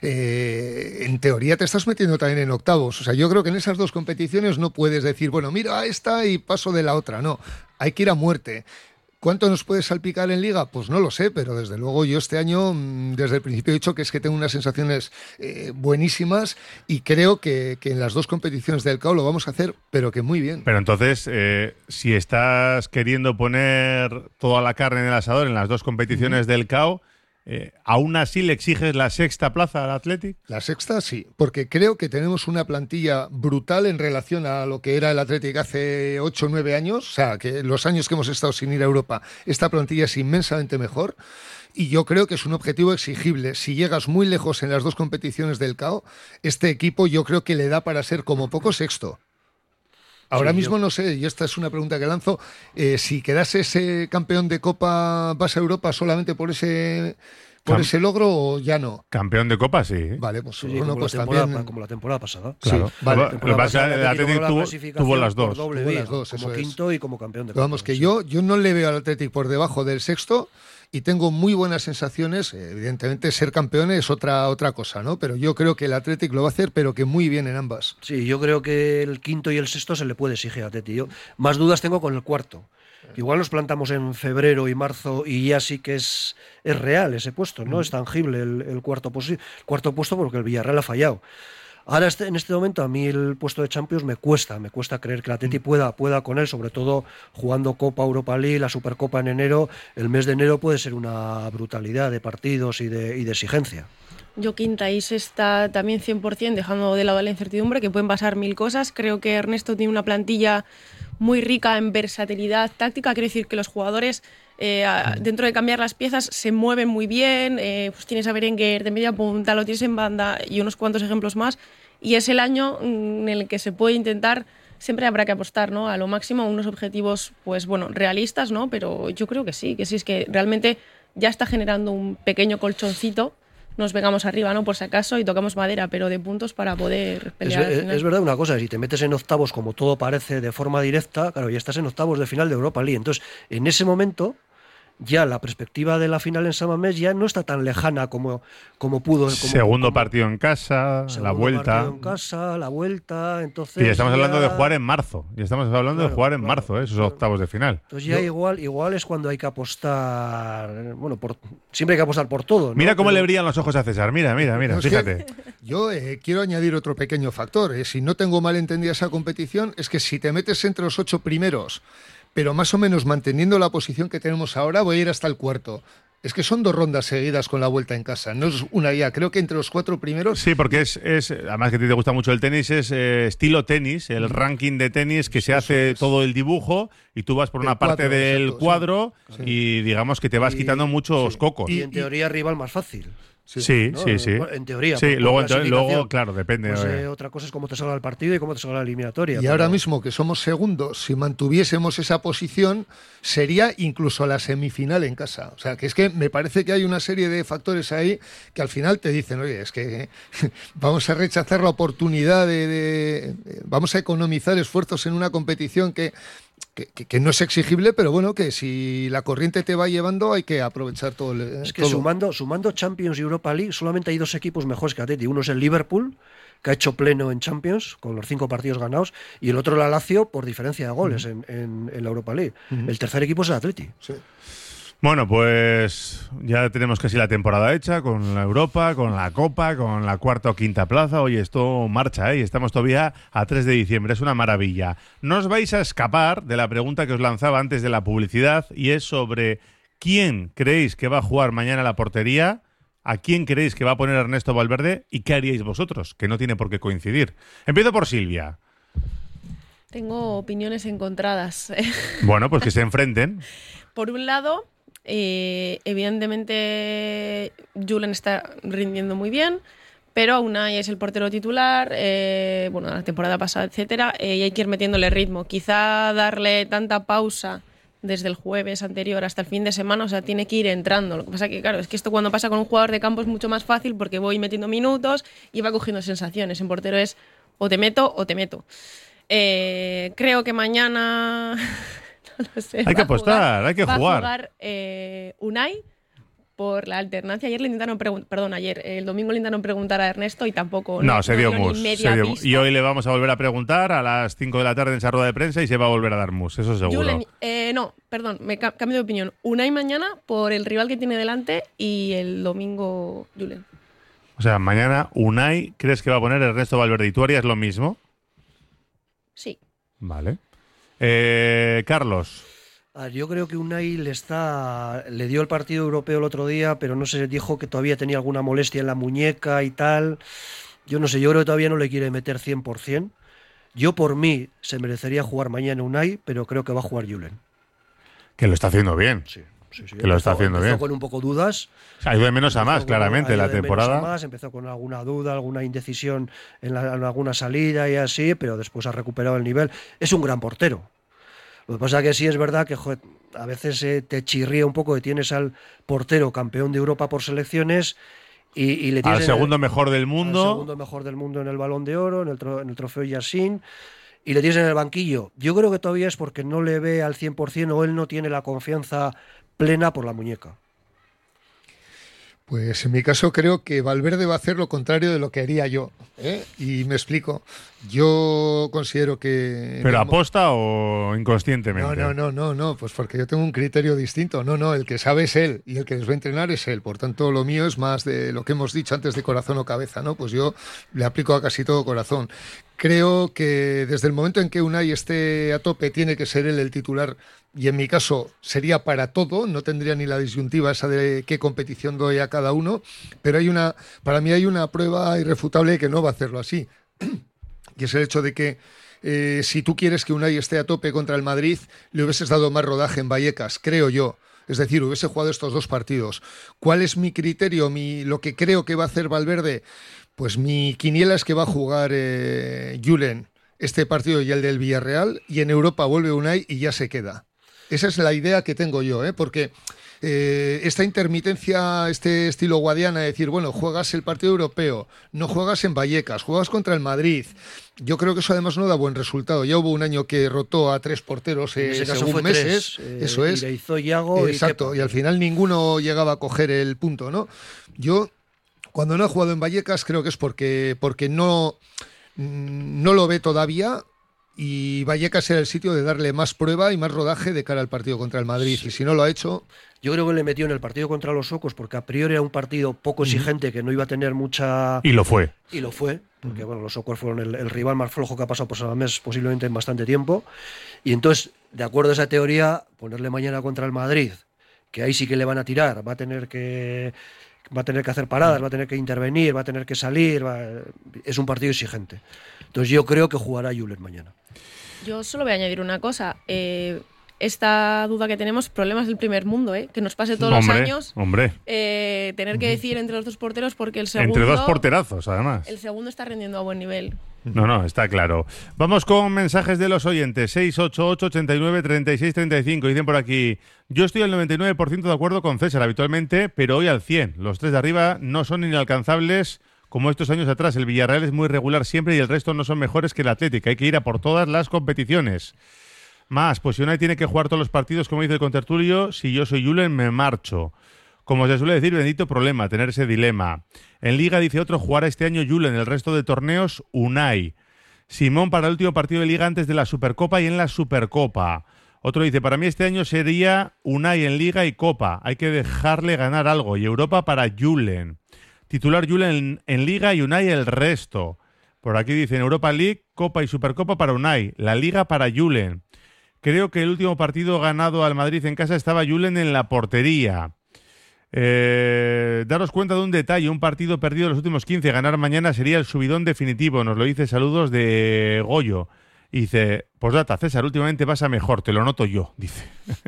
Eh, en teoría te estás metiendo también en octavos. O sea, yo creo que en esas dos competiciones no puedes decir, bueno, mira esta y paso de la otra. No, hay que ir a muerte. ¿Cuánto nos puede salpicar en Liga? Pues no lo sé, pero desde luego yo este año, desde el principio he dicho que es que tengo unas sensaciones eh, buenísimas y creo que, que en las dos competiciones del C A O lo vamos a hacer, pero que muy bien. Pero entonces, eh, si estás queriendo poner toda la carne en el asador en las dos competiciones uh-huh. del C A O, Eh, ¿aún así le exiges la sexta plaza al Athletic? La sexta sí, porque creo que tenemos una plantilla brutal en relación a lo que era el Athletic hace ocho o nueve años, o sea, que los años que hemos estado sin ir a Europa, esta plantilla es inmensamente mejor y yo creo que es un objetivo exigible. Si llegas muy lejos en las dos competiciones del C A O, este equipo yo creo que le da para ser como poco sexto. Ahora sí, mismo yo... no sé, y esta es una pregunta que lanzo, eh, si quedase ese campeón de Copa, ¿vas a Europa solamente por ese por Cam... ese logro o ya no? Campeón de Copa, sí. Vale, pues, sí, bueno, como, pues la también... como la temporada pasada. Claro, sí, vale. Lo que pasa es que el Athletic tuvo, tuvo las dos. Doble tuvo vía, las dos como quinto es. Y como campeón de Copa. Vamos, que sí. yo, yo no le veo al Athletic por debajo del sexto, y tengo muy buenas sensaciones. Evidentemente ser campeón es otra, otra cosa, ¿no? Pero yo creo que el Athletic lo va a hacer, pero que muy bien en ambas. Sí, yo creo que el quinto y el sexto se le puede exigir al Athletic. Yo más dudas tengo con el cuarto. Igual nos plantamos en febrero y marzo y ya sí que es, es real ese puesto, ¿no? Mm. Es tangible el, el cuarto, posi- cuarto puesto porque el Villarreal ha fallado. Ahora, este, en este momento, a mí el puesto de Champions me cuesta, me cuesta creer que el Atleti pueda, pueda con él, sobre todo jugando Copa Europa League, la Supercopa en enero. El mes de enero puede ser una brutalidad de partidos y de, y de exigencia. Yo quinta y sexta también cien por ciento, dejando de lado la incertidumbre, que pueden pasar mil cosas. Creo que Ernesto tiene una plantilla muy rica en versatilidad táctica, quiere decir que los jugadores... Eh, dentro de cambiar las piezas se mueven muy bien, eh, pues tienes a Berenguer de media punta, lo tienes en banda y unos cuantos ejemplos más, y es el año en el que se puede intentar, siempre habrá que apostar, ¿no?, a lo máximo, a unos objetivos pues bueno, realistas, ¿no?, pero yo creo que sí, que sí, es que realmente ya está generando un pequeño colchoncito. Nos vengamos arriba, ¿no?, por si acaso, y tocamos madera, pero de puntos para poder pelear. Es, al final. Es verdad una cosa, si te metes en octavos como todo parece de forma directa, claro, ya estás en octavos de final de Europa League. Entonces, en ese momento, ya la perspectiva de la final en San Mamés ya no está tan lejana como, como pudo. Como, segundo como, partido en casa, la vuelta. Partido en casa, la vuelta, entonces. Y ya estamos ya... hablando de jugar en marzo. Ya estamos hablando claro, de jugar en claro, marzo, ¿eh? esos claro. octavos de final. Entonces ya Yo... igual, igual es cuando hay que apostar. Bueno, por, siempre hay que apostar por todo, ¿no? Mira cómo Pero... le brillan los ojos a César. Mira, mira, mira, pues fíjate. Yo eh, quiero añadir otro pequeño factor. Eh, si no tengo mal entendida esa competición, es que si te metes entre los ocho primeros, pero más o menos manteniendo la posición que tenemos ahora, voy a ir hasta el cuarto. Es que son dos rondas seguidas con la vuelta en casa, no es una ya. Creo que entre los cuatro primeros... Sí, porque es, es además que a ti te gusta mucho el tenis, es eh, estilo tenis, el ranking de tenis que se hace es. todo el dibujo y tú vas por una parte cuadro, del exacto, cuadro sí. y digamos que te vas y, quitando muchos sí. cocos. Y en teoría arriba el más fácil. Sí, sí, ¿no? sí, sí. En teoría. Sí, por, luego, por entonces, luego, claro, depende. Pues, eh, otra cosa es cómo te salga el partido y cómo te salga la eliminatoria. Y pero... ahora mismo que somos segundos, si mantuviésemos esa posición, sería incluso la semifinal en casa. O sea, que es que me parece que hay una serie de factores ahí que al final te dicen, oye, es que vamos a rechazar la oportunidad de, de, de... Vamos a economizar esfuerzos en una competición que... Que, que, que no es exigible, pero bueno, que si la corriente te va llevando hay que aprovechar todo. El, es que todo. Sumando, sumando Champions y Europa League, solamente hay dos equipos mejores que Atleti. Uno es el Liverpool, que ha hecho pleno en Champions, con los cinco partidos ganados, y el otro la Lazio, por diferencia de goles uh-huh. en, en, en la Europa League. Uh-huh. El tercer equipo es el Atleti. Sí. Bueno, pues ya tenemos casi la temporada hecha con la Europa, con la Copa, con la cuarta o quinta plaza. Oye, esto marcha, ¿eh? Y estamos todavía a tres de diciembre, es una maravilla. No os vais a escapar de la pregunta que os lanzaba antes de la publicidad y es sobre quién creéis que va a jugar mañana la portería, a quién creéis que va a poner Ernesto Valverde y qué haríais vosotros, que no tiene por qué coincidir. Empiezo por Silvia. Tengo opiniones encontradas. Bueno, pues que se enfrenten. Por un lado... Eh, evidentemente Julen está rindiendo muy bien, pero Unai es el portero titular, eh, bueno, la temporada pasada, etcétera, eh, y hay que ir metiéndole ritmo. Quizá darle tanta pausa desde el jueves anterior hasta el fin de semana, o sea, tiene que ir entrando. Lo que pasa que, claro, es que esto cuando pasa con un jugador de campo es mucho más fácil porque voy metiendo minutos y va cogiendo sensaciones. En portero es o te meto o te meto. Eh, creo que mañana... No sé, hay que apostar, jugar, hay que va jugar. Va a jugar eh, Unai por la alternancia. Ayer le intentaron preguntar, perdón, ayer, el domingo le intentaron preguntar a Ernesto y tampoco. No, no se dio ni mus. media Se dio, pista. y hoy le vamos a volver a preguntar a las cinco de la tarde en esa rueda de prensa y se va a volver a dar mus, eso seguro. Julen, eh, no, perdón, me ca- cambio de opinión. Unai mañana por el rival que tiene delante y el domingo Julen. O sea, mañana Unai, ¿crees que va a poner Ernesto Valverde y tú harías lo mismo? Sí. Vale. Eh, Carlos. Ah, Yo creo que Unai le está le dio el partido europeo el otro día, pero no sé, dijo que todavía tenía alguna molestia en la muñeca y tal. Yo no sé, yo creo que todavía no le quiere meter cien por ciento. Yo por mí se merecería jugar mañana Unai, pero creo que va a jugar Julen. Que lo está haciendo bien. Sí, sí, sí. Que lo está Empezó- haciendo empezó bien. con un poco dudas. O sea, ha ido de menos a Empezó más, con- claramente, ha ido la de menos temporada. a más, empezó con alguna duda, alguna indecisión en, la- en alguna salida y así, pero después ha recuperado el nivel. Es un gran portero. Lo que pasa es que sí es verdad que joder, a veces eh, te chirría un poco que tienes al portero campeón de Europa por selecciones y, y le tienes Al en el- segundo mejor del al mundo. segundo mejor del mundo en el Balón de Oro, en el, tro- en el trofeo Yassin, y le tienes en el banquillo. Yo creo que todavía es porque no le ve al cien por ciento o él no tiene la confianza plena por la muñeca. Pues en mi caso creo que Valverde va a hacer lo contrario de lo que haría yo, ¿eh? Y me explico. Yo considero que... ¿Pero en el mo- aposta o inconscientemente? No, no, no, no, no, pues porque yo tengo un criterio distinto. No, no, el que sabe es él y el que les va a entrenar es él. Por tanto, lo mío es más de lo que hemos dicho antes de corazón o cabeza, ¿no? Pues yo le aplico a casi todo corazón. Creo que desde el momento en que Unai esté a tope tiene que ser él el titular y en mi caso sería para todo, no tendría ni la disyuntiva esa de qué competición doy a cada uno, pero hay una, para mí hay una prueba irrefutable que no va a hacerlo así. Y es el hecho de que eh, si tú quieres que Unai esté a tope contra el Madrid, le hubieses dado más rodaje en Vallecas, creo yo. Es decir, hubiese jugado estos dos partidos. ¿Cuál es mi criterio, mi, lo que creo que va a hacer Valverde? Pues mi quiniela es que va a jugar eh, Julen este partido y el del Villarreal, y en Europa vuelve Unai y ya se queda. Esa es la idea que tengo yo, ¿eh? Porque eh, esta intermitencia, este estilo Guadiana, de decir, bueno, juegas el partido europeo, no juegas en Vallecas, juegas contra el Madrid. Yo creo que eso además no da buen resultado. Ya hubo un año que rotó a tres porteros eh, En ese caso según fue meses. tres, eh, Eso es. Ireizo, Iago y Exacto, Kepa. y al final ninguno llegaba a coger el punto, ¿no? Yo, cuando no he jugado en Vallecas, creo que es porque, porque no, no lo ve todavía. Y Vallecas era el sitio de darle más prueba y más rodaje de cara al partido contra el Madrid. Sí. Y si no lo ha hecho... Yo creo que le metió en el partido contra los Ocos porque a priori era un partido poco exigente, que no iba a tener mucha... Y lo fue. Y lo fue, porque bueno, los Ocos fueron el, el rival más flojo que ha pasado por Samamés posiblemente en bastante tiempo. Y entonces, de acuerdo a esa teoría, ponerle mañana contra el Madrid, que ahí sí que le van a tirar, va a tener que... va a tener que hacer paradas, va a tener que intervenir, va a tener que salir, va... es un partido exigente. Entonces yo creo que jugará Julen mañana. Yo solo voy a añadir una cosa. Eh, esta duda que tenemos, problemas del primer mundo, ¿eh? Que nos pase todos hombre, los años. Hombre. Eh, tener que decir entre los dos porteros porque el segundo... Entre dos porterazos, además. El segundo está rendiendo a buen nivel. No, no, está claro. Vamos con mensajes de los oyentes. seis ocho ocho, ochenta y nueve, treinta y seis, treinta y cinco. Dicen por aquí, yo estoy al noventa y nueve por ciento de acuerdo con César habitualmente, pero hoy al cien por ciento. Los tres de arriba no son inalcanzables como estos años atrás. El Villarreal es muy regular siempre y el resto no son mejores que el Atlético. Hay que ir a por todas las competiciones. Más, pues si Unai tiene que jugar todos los partidos, como dice el contertulio, si yo soy Julen me marcho. Como se suele decir, bendito problema, tener ese dilema. En Liga dice otro, jugará este año Julen, el resto de torneos Unai. Simón para el último partido de Liga antes de la Supercopa y en la Supercopa. Otro dice, para mí este año sería Unai en Liga y Copa. Hay que dejarle ganar algo. Y Europa para Julen. Titular Julen en, en Liga y Unai el resto. Por aquí dicen Europa League, Copa y Supercopa para Unai. La Liga para Julen. Creo que el último partido ganado al Madrid en casa estaba Julen en la portería. Eh, daros cuenta de un detalle, un partido perdido en los últimos quince, ganar mañana sería el subidón definitivo, nos lo dice, saludos de Goyo. Y dice, postdata, César, últimamente vas a mejor, te lo noto yo, dice.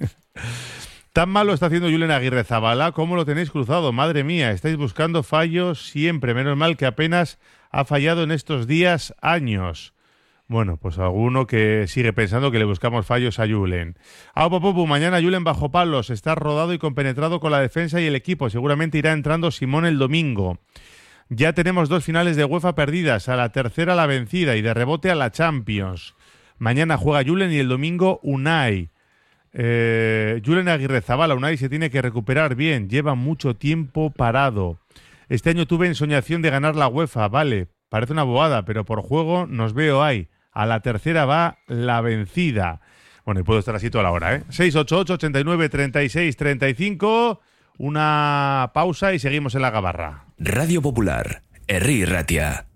Tan malo está haciendo Julen Aguirrezabala, ¿cómo lo tenéis cruzado? Madre mía, estáis buscando fallos siempre, menos mal que apenas ha fallado en estos días, años. Bueno, pues alguno que sigue pensando que le buscamos fallos a Julen. Ah, popu, mañana Julen bajo palos, está rodado y compenetrado con la defensa y el equipo. Seguramente irá entrando Simón el domingo. Ya tenemos dos finales de UEFA perdidas, a la tercera la vencida y de rebote a la Champions. Mañana juega Julen y el domingo Unai. Eh, Julen Aguirre Zabala, Unai se tiene que recuperar bien, lleva mucho tiempo parado. Este año tuve ensoñación de ganar la UEFA, vale, parece una bobada, pero por juego nos veo ahí. A la tercera va la vencida. Bueno, y puedo estar así toda la hora, ¿eh? seis ocho ocho, ochenta y nueve, treinta y seis, treinta y cinco. Una pausa y seguimos en la gabarra. Radio Popular, Herri Ratia.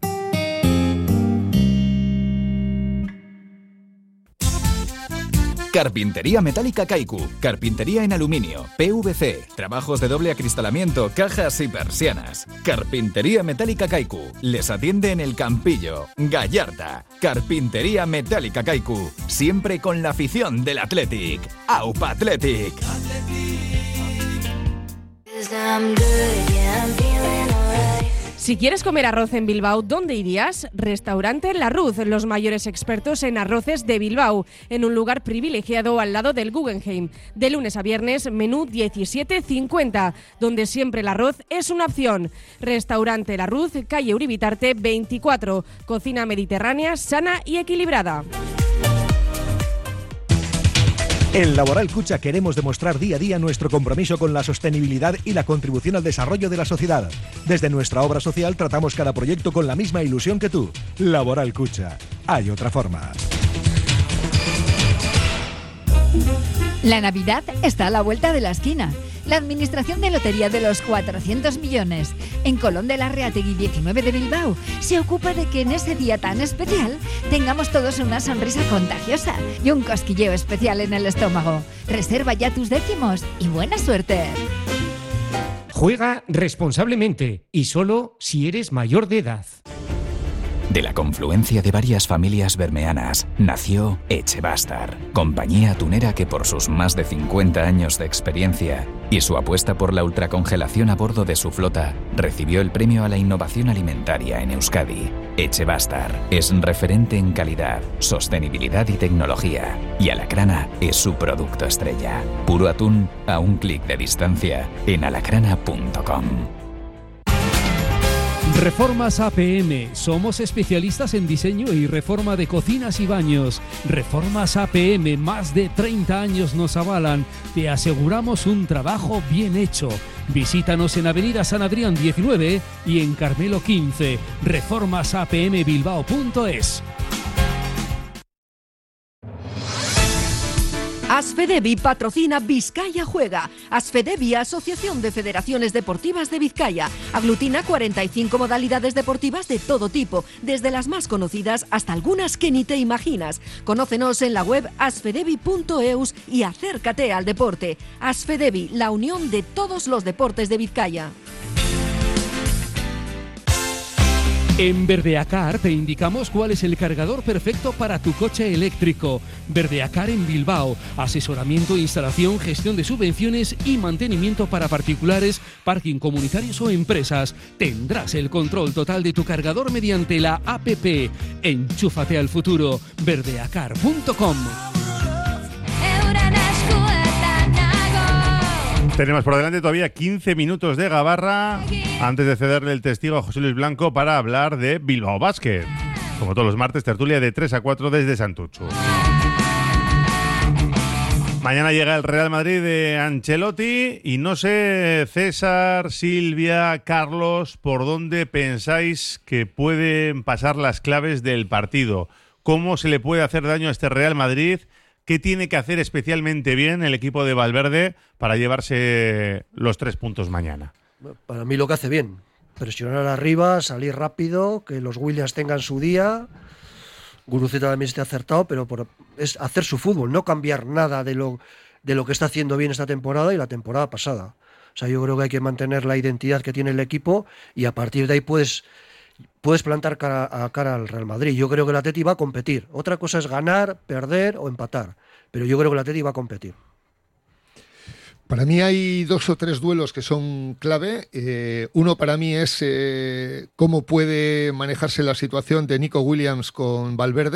Carpintería metálica Kaiku. Carpintería en aluminio, P V C, trabajos de doble acristalamiento, cajas y persianas. Carpintería metálica Kaiku. Les atiende en el Campillo, Gallarta. Carpintería metálica Kaiku. Siempre con la afición del Athletic. Aupa Athletic. Si quieres comer arroz en Bilbao, ¿dónde irías? Restaurante La Ruz, los mayores expertos en arroces de Bilbao, en un lugar privilegiado al lado del Guggenheim. De lunes a viernes, menú diecisiete cincuenta, donde siempre el arroz es una opción. Restaurante La Ruz, calle Uribitarte veinticuatro, cocina mediterránea, sana y equilibrada. En Laboral Cucha queremos demostrar día a día nuestro compromiso con la sostenibilidad y la contribución al desarrollo de la sociedad. Desde nuestra obra social tratamos cada proyecto con la misma ilusión que tú. Laboral Cucha. Hay otra forma. La Navidad está a la vuelta de la esquina. La Administración de Lotería de los cuatrocientos millones, en Colón de la Reategui diecinueve de Bilbao, se ocupa de que en ese día tan especial tengamos todos una sonrisa contagiosa y un cosquilleo especial en el estómago. Reserva ya tus décimos y buena suerte. Juega responsablemente y solo si eres mayor de edad. De la confluencia de varias familias bermeanas nació Echebastar, compañía atunera que por sus más de cincuenta años de experiencia y su apuesta por la ultracongelación a bordo de su flota recibió el premio a la innovación alimentaria en Euskadi. Echebastar es referente en calidad, sostenibilidad y tecnología, y Alacrana es su producto estrella. Puro atún a un clic de distancia en alacrana punto com. Reformas A P M. Somos especialistas en diseño y reforma de cocinas y baños. Reformas A P M, más de treinta años nos avalan. Te aseguramos un trabajo bien hecho. Visítanos en Avenida San Adrián diecinueve y en Carmelo quince. reformas a p m bilbao punto es. Asfedevi patrocina Vizcaya Juega. Asfedevi, Asociación de Federaciones Deportivas de Vizcaya, aglutina cuarenta y cinco modalidades deportivas de todo tipo, desde las más conocidas hasta algunas que ni te imaginas. Conócenos en la web asfedevi punto eus y acércate al deporte. Asfedevi, la unión de todos los deportes de Vizcaya. En Verdeacar te indicamos cuál es el cargador perfecto para tu coche eléctrico. Verdeacar en Bilbao. Asesoramiento, instalación, gestión de subvenciones y mantenimiento para particulares, parking comunitarios o empresas. Tendrás el control total de tu cargador mediante la app. Enchúfate al futuro. verdeacar punto com. Tenemos por delante todavía quince minutos de gabarra antes de cederle el testigo a José Luis Blanco para hablar de Bilbao Basket. Como todos los martes, tertulia de tres a cuatro desde Santuchu. Mañana llega el Real Madrid de Ancelotti y no sé, César, Silvia, Carlos, por dónde pensáis que pueden pasar las claves del partido. ¿Cómo se le puede hacer daño a este Real Madrid? ¿Qué tiene que hacer especialmente bien el equipo de Valverde para llevarse los tres puntos mañana? Para mí lo que hace bien, presionar arriba, salir rápido, que los Williams tengan su día, Guruceta también esté acertado, pero por, es hacer su fútbol, no cambiar nada de lo, de lo que está haciendo bien esta temporada y la temporada pasada. O sea, yo creo que hay que mantener la identidad que tiene el equipo y a partir de ahí puedes... puedes plantar cara a cara al Real Madrid. Yo creo que el Atleti va a competir. Otra cosa es ganar, perder o empatar. Pero yo creo que el Atleti va a competir. Para mí hay dos o tres duelos que son clave. Eh, uno para mí es eh, cómo puede manejarse la situación de Nico Williams con Valverde.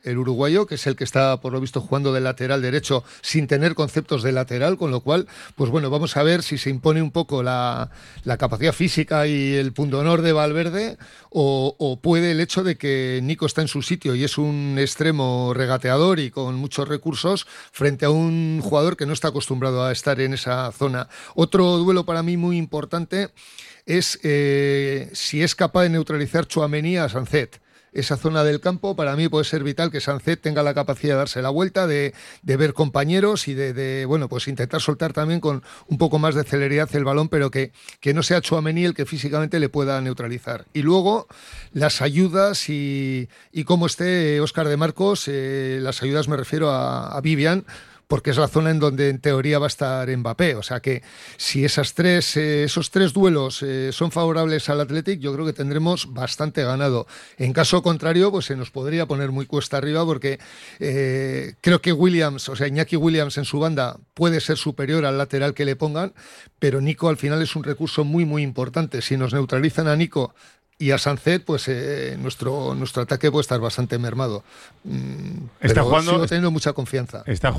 el uruguayo, que es el que está, por lo visto, jugando de lateral derecho sin tener conceptos de lateral, con lo cual, pues bueno, vamos a ver si se impone un poco la, la capacidad física y el pundonor de Valverde, o, o puede el hecho de que Nico está en su sitio y es un extremo regateador y con muchos recursos frente a un jugador que no está acostumbrado a estar en esa zona. Otro duelo para mí muy importante es eh, si es capaz de neutralizar Tchouaméni a Sancet. Esa zona del campo para mí puede ser vital, que Sancet tenga la capacidad de darse la vuelta, de, de ver compañeros y de, de, bueno, pues intentar soltar también con un poco más de celeridad el balón, pero que, que no sea Tchouaméni el que físicamente le pueda neutralizar. Y luego las ayudas y, y cómo esté Óscar de Marcos, eh, las ayudas me refiero a, a Vivian, porque es la zona en donde en teoría va a estar Mbappé. O sea que si esas tres, eh, esos tres duelos eh, son favorables al Athletic, yo creo que tendremos bastante ganado. En caso contrario, pues se nos podría poner muy cuesta arriba, porque eh, creo que Williams, o sea, Iñaki Williams en su banda puede ser superior al lateral que le pongan, pero Nico al final es un recurso muy, muy importante. Si nos neutralizan a Nico y a Sancet, pues eh, nuestro, nuestro ataque puede estar bastante mermado. Mm, está pero jugando, sigo teniendo mucha confianza. Está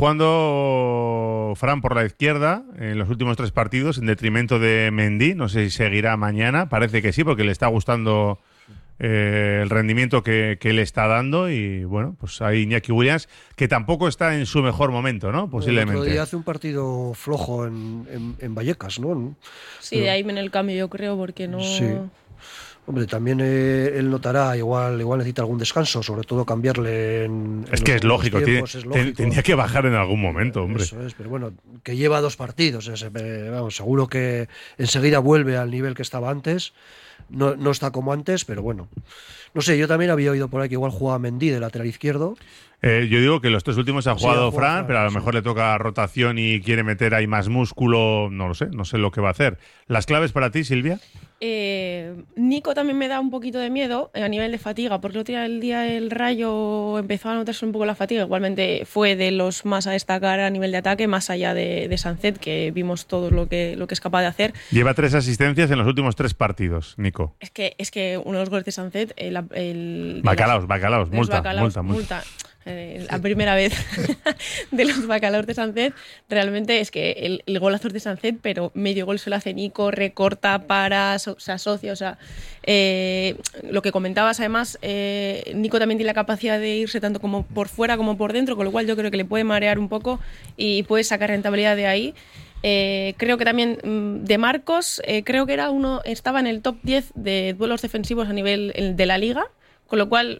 jugando Fran por la izquierda en los últimos tres partidos, en detrimento de Mendy. No sé si seguirá mañana. Parece que sí, porque le está gustando eh, el rendimiento que, que le está dando. Y bueno, pues hay Iñaki Williams, que tampoco está en su mejor momento, ¿no? Posiblemente. El otro día hace un partido flojo en, en, en Vallecas, ¿no? Sí, de ahí viene el cambio, yo creo, porque no... Sí. Hombre, también eh, él notará, igual igual necesita algún descanso, sobre todo cambiarle en, en Es que es lógico, tiempos, tiene, es lógico. Tenía que bajar en algún momento, hombre. Eso es, pero bueno, que lleva dos partidos, es, eh, vamos, seguro que enseguida vuelve al nivel que estaba antes. No, no está como antes, pero bueno. No sé, yo también había oído por ahí que igual jugaba Mendy de lateral izquierdo. Eh, yo digo que los tres últimos ha jugado sí, ha jugado Fran, Fran, pero a lo sí. mejor le toca rotación y quiere meter ahí más músculo, no lo sé, no sé lo que va a hacer. ¿Las claves para ti, Silvia? Eh, Nico también me da un poquito de miedo eh, a nivel de fatiga, porque el otro día, el día del Rayo empezó a notarse un poco la fatiga. Igualmente fue de los más a destacar a nivel de ataque, más allá de, de Sancet, que vimos todo lo que, lo que es capaz de hacer. Lleva tres asistencias en los últimos tres partidos, Nico. Es que, es que uno de los goles de Sancet, el, el, Bacalaos, bacalaos, de los multa, bacalaos, multa, multa. multa. Eh, la primera vez de los bacalaos de Sancet, realmente es que el, el golazo es de Sancet, pero medio gol se lo hace Nico, recorta, para, so, se asocia, o sea, eh, lo que comentabas además, eh, Nico también tiene la capacidad de irse tanto como por fuera como por dentro, con lo cual yo creo que le puede marear un poco y puede sacar rentabilidad de ahí. Eh, creo que también de Marcos, eh, creo que era uno, estaba en el top diez de duelos defensivos a nivel de la liga. Con lo cual,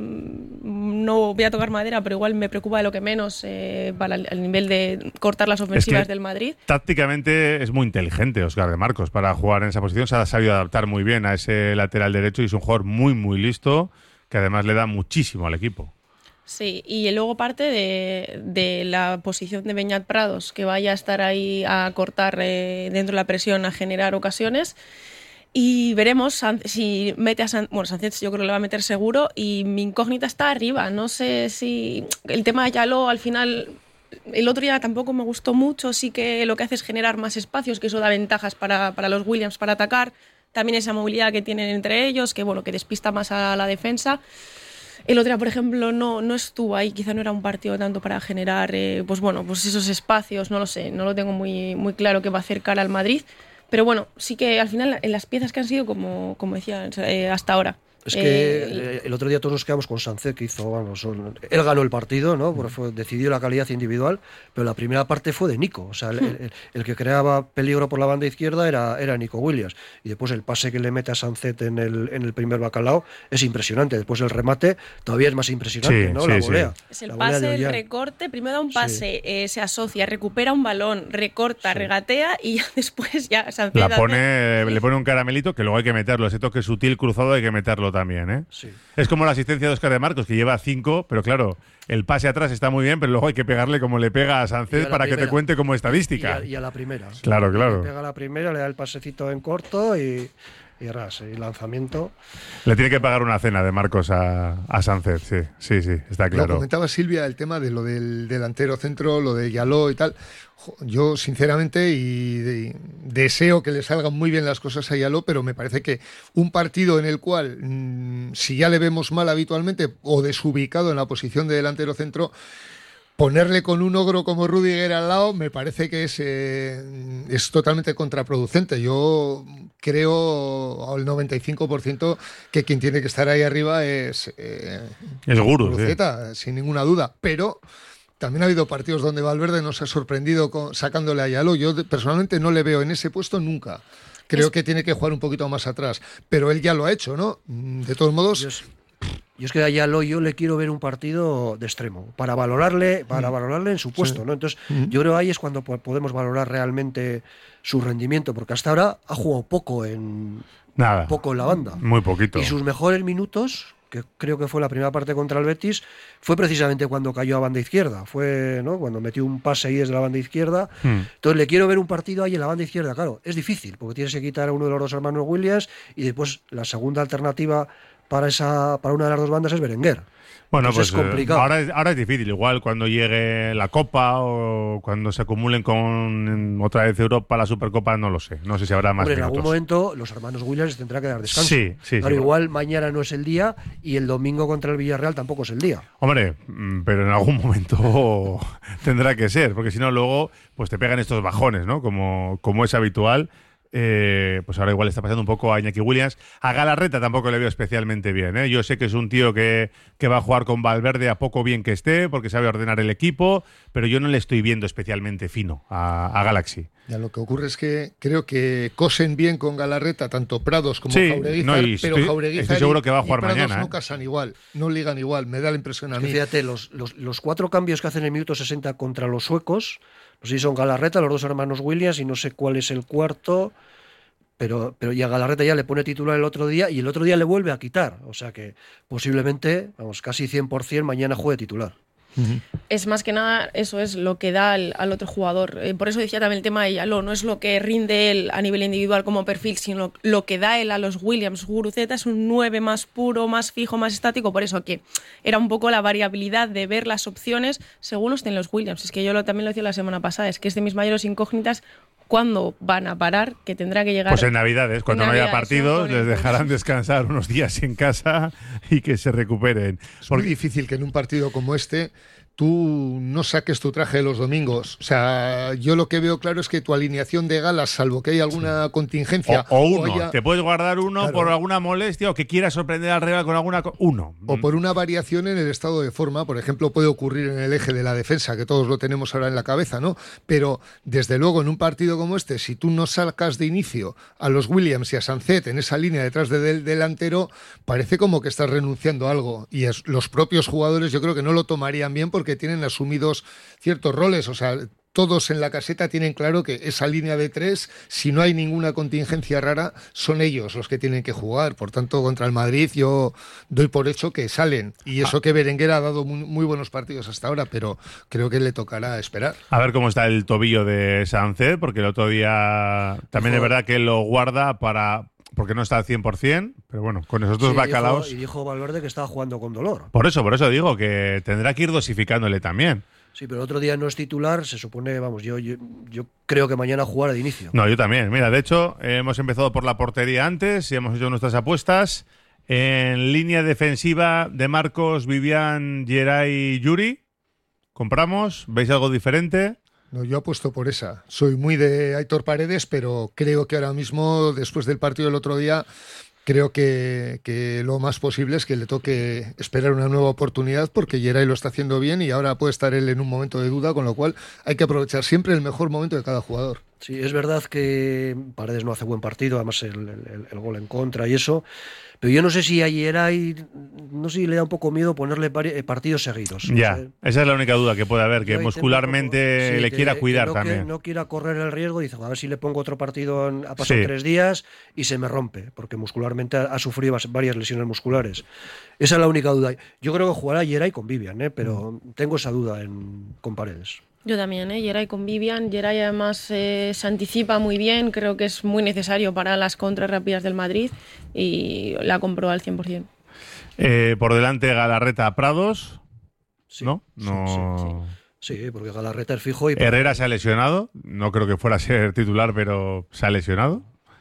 no voy a tocar madera, pero igual me preocupa de lo que menos eh, para el, el nivel de cortar las ofensivas es que del Madrid. Tácticamente es muy inteligente Óscar de Marcos para jugar en esa posición. Se ha sabido adaptar muy bien a ese lateral derecho y es un jugador muy, muy listo, que además le da muchísimo al equipo. Sí, y luego parte de, de la posición de Beñat Prados, que vaya a estar ahí a cortar eh, dentro de la presión, a generar ocasiones. Y veremos si mete a San... Bueno, Sánchez yo creo que le va a meter seguro y mi incógnita está arriba. No sé si... El tema de Yaló al final... El otro día tampoco me gustó mucho. Sí que lo que hace es generar más espacios, que eso da ventajas para, para los Williams para atacar. También esa movilidad que tienen entre ellos, que bueno, que despista más a la defensa. El otro día, por ejemplo, no, no estuvo ahí. Quizá no era un partido tanto para generar eh, pues bueno, pues esos espacios. No lo sé. No lo tengo muy, muy claro qué va a hacer cara al Madrid. Pero bueno, sí que al final en las piezas que han sido como, como decía eh, hasta ahora. Es que eh, el otro día todos nos quedamos con Sancet, que hizo, vamos, son, él ganó el partido, ¿no? Porque fue, decidió la calidad individual, pero la primera parte fue de Nico. O sea, el, el, el que creaba peligro por la banda izquierda era, era Nico Williams. Y después el pase que le mete a Sancet en el, en el primer bacalao es impresionante. Después el remate todavía es más impresionante, sí, ¿no? Sí, la volea. Sí. Es el la pase, el recorte, primero da un pase, sí. eh, se asocia, recupera un balón, recorta, sí. regatea y ya después ya Sancet la pone, hace... le pone un caramelito que luego hay que meterlo. Ese toque sutil cruzado hay que meterlo también, ¿eh? Sí. Es como la asistencia de Óscar de Marcos, que lleva cinco, pero claro, el pase atrás está muy bien, pero luego hay que pegarle como le pega a Sánchez para primera. que te cuente como estadística. Y a, y a la primera. Claro, claro. Le pega a la primera, le da el pasecito en corto y, y ras, y lanzamiento. Le tiene que pagar una cena de Marcos a, a Sánchez, sí, sí, sí, está claro. Lo comentaba Silvia, el tema de lo del delantero centro, lo de Yaló y tal. Yo, sinceramente, y de, deseo que le salgan muy bien las cosas a Yaló, pero me parece que un partido en el cual, mmm, si ya le vemos mal habitualmente o desubicado en la posición de delantero centro, ponerle con un ogro como Rüdiger al lado me parece que es, eh, es totalmente contraproducente. Yo creo al noventa y cinco por ciento que quien tiene que estar ahí arriba es eh, es Guru, Guruceta, sí. Sin ninguna duda. Pero también ha habido partidos donde Valverde nos ha sorprendido con, sacándole a Yaló. Yo personalmente no le veo en ese puesto nunca. Creo es... que tiene que jugar un poquito más atrás. Pero él ya lo ha hecho, ¿no? De todos modos... Yo, yo es que a Yaló yo le quiero ver un partido de extremo, para valorarle, para mm. valorarle en su puesto, sí. ¿no? Entonces, mm. yo creo que ahí es cuando podemos valorar realmente su rendimiento, porque hasta ahora ha jugado poco en... Nada. Poco en la banda. Muy poquito. Y sus mejores minutos, que creo que fue la primera parte contra el Betis, fue precisamente cuando cayó a banda izquierda. Fue, ¿no?, cuando metió un pase ahí desde la banda izquierda. Hmm. Entonces le quiero ver un partido ahí en la banda izquierda. Claro, es difícil, porque tienes que quitar a uno de los dos hermanos Williams y después la segunda alternativa para esa para una de las dos bandas es Berenguer. Bueno, Entonces pues es complicado. Eh, ahora, es, ahora es difícil, igual cuando llegue la Copa o cuando se acumulen con otra vez Europa, la Supercopa, no lo sé. No sé si habrá más Hombre, minutos. En algún momento los hermanos Williams tendrá que dar descanso. Sí, sí. Claro, sí, igual bueno. mañana no es el día y el domingo contra el Villarreal tampoco es el día. Hombre, pero en algún momento tendrá que ser, porque si no luego pues te pegan estos bajones, ¿no? Como, como es habitual. Eh, pues ahora igual está pasando un poco a Iñaki Williams. A Galarreta tampoco le veo especialmente bien, ¿eh? Yo sé que es un tío que, que va a jugar con Valverde a poco bien que esté, porque sabe ordenar el equipo, pero yo no le estoy viendo especialmente fino a, a Galaxy. Ya, lo que ocurre es que creo que cosen bien con Galarreta tanto Prados como sí, Jaureguizar, no, pero estoy, Jaureguizar estoy seguro que va a jugar y Prados mañana. no ¿eh? casan igual, no ligan igual, me da la impresión a mí. Fíjate, los, los, los cuatro cambios que hacen en el minuto sesenta contra los suecos, no sé si son Galarreta, los dos hermanos Williams, y no sé cuál es el cuarto... Pero, pero ya Galarreta ya le pone titular el otro día y el otro día le vuelve a quitar. O sea que posiblemente, vamos, casi cien por ciento mañana juegue titular. Uh-huh. Es más que nada, eso es lo que da al, al otro jugador. Eh, por eso decía también el tema de Yaló, no es lo que rinde él a nivel individual como perfil, sino lo que da él a los Williams. Guruceta es un nueve más puro, más fijo, más estático, por eso que era un poco la variabilidad de ver las opciones según estén los Williams. Es que yo lo, también lo decía la semana pasada, es que es de mis mayores incógnitas. ¿Cuándo van a parar? Que tendrá que llegar... Pues en Navidades, cuando en no Navidades, haya partidos, les dejarán descansar unos días en casa y que se recuperen. Es Porque... muy difícil que en un partido como este tú no saques tu traje de los domingos. O sea, yo lo que veo claro es que tu alineación de galas, salvo que haya alguna sí. contingencia... O, o uno, o haya... te puedes guardar uno claro. por alguna molestia o que quieras sorprender al rival con alguna... Uno. O por una variación en el estado de forma, por ejemplo, puede ocurrir en el eje de la defensa, que todos lo tenemos ahora en la cabeza, ¿no? Pero, desde luego, en un partido como este, si tú no sacas de inicio a los Williams y a Sancet en esa línea detrás del delantero, parece como que estás renunciando a algo. Y es, los propios jugadores yo creo que no lo tomarían bien porque que tienen asumidos ciertos roles, o sea, todos en la caseta tienen claro que esa línea de tres, si no hay ninguna contingencia rara, son ellos los que tienen que jugar. Por tanto, contra el Madrid yo doy por hecho que salen. Y eso que Berenguer ha dado muy, muy buenos partidos hasta ahora, pero creo que le tocará esperar. A ver cómo está el tobillo de Sánchez, porque el otro día también Ojo. es verdad que lo guarda para... porque no está al cien por ciento, pero bueno, con esos dos sí, bacalaos... Dijo, y dijo Valverde que estaba jugando con dolor. Por eso, por eso digo que tendrá que ir dosificándole también. Sí, pero el otro día no es titular, se supone, vamos, yo, yo, yo creo que mañana jugará de inicio. No, yo también. Mira, de hecho, eh, hemos empezado por la portería antes y hemos hecho nuestras apuestas. En línea defensiva de Marcos, Vivian, Geray, Yuri. ¿Compramos? ¿Veis algo diferente? No, yo apuesto por esa. Soy muy de Aitor Paredes, pero creo que ahora mismo, después del partido del otro día, creo que, que lo más posible es que le toque esperar una nueva oportunidad porque Geray lo está haciendo bien y ahora puede estar él en un momento de duda, con lo cual hay que aprovechar siempre el mejor momento de cada jugador. Sí, es verdad que Paredes no hace buen partido, además el, el, el gol en contra y eso, pero yo no sé si a Geray, no sé si le da un poco miedo ponerle partidos seguidos. Ya, o sea, esa es la única duda que puede haber, que muscularmente poco, sí, le quiera que, cuidar que no, también. Que no quiera correr el riesgo, dice, a ver si le pongo otro partido, en, ha pasado sí. tres días y se me rompe, porque muscularmente ha, ha sufrido varias lesiones musculares. Esa es la única duda. Yo creo que jugará Geray con Vivian, ¿eh? pero mm. tengo esa duda en, con Paredes. Yo también, ¿eh? Geray con Vivian. Geray además eh, se anticipa muy bien, creo que es muy necesario para las contras rápidas del Madrid y la compró al cien por ciento. Eh, por delante Galarreta Prados, Sí, ¿no? sí, no... sí, sí. Sí, porque Galarreta es fijo y... Herrera se ha lesionado, no creo que fuera a ser titular, pero se ha lesionado.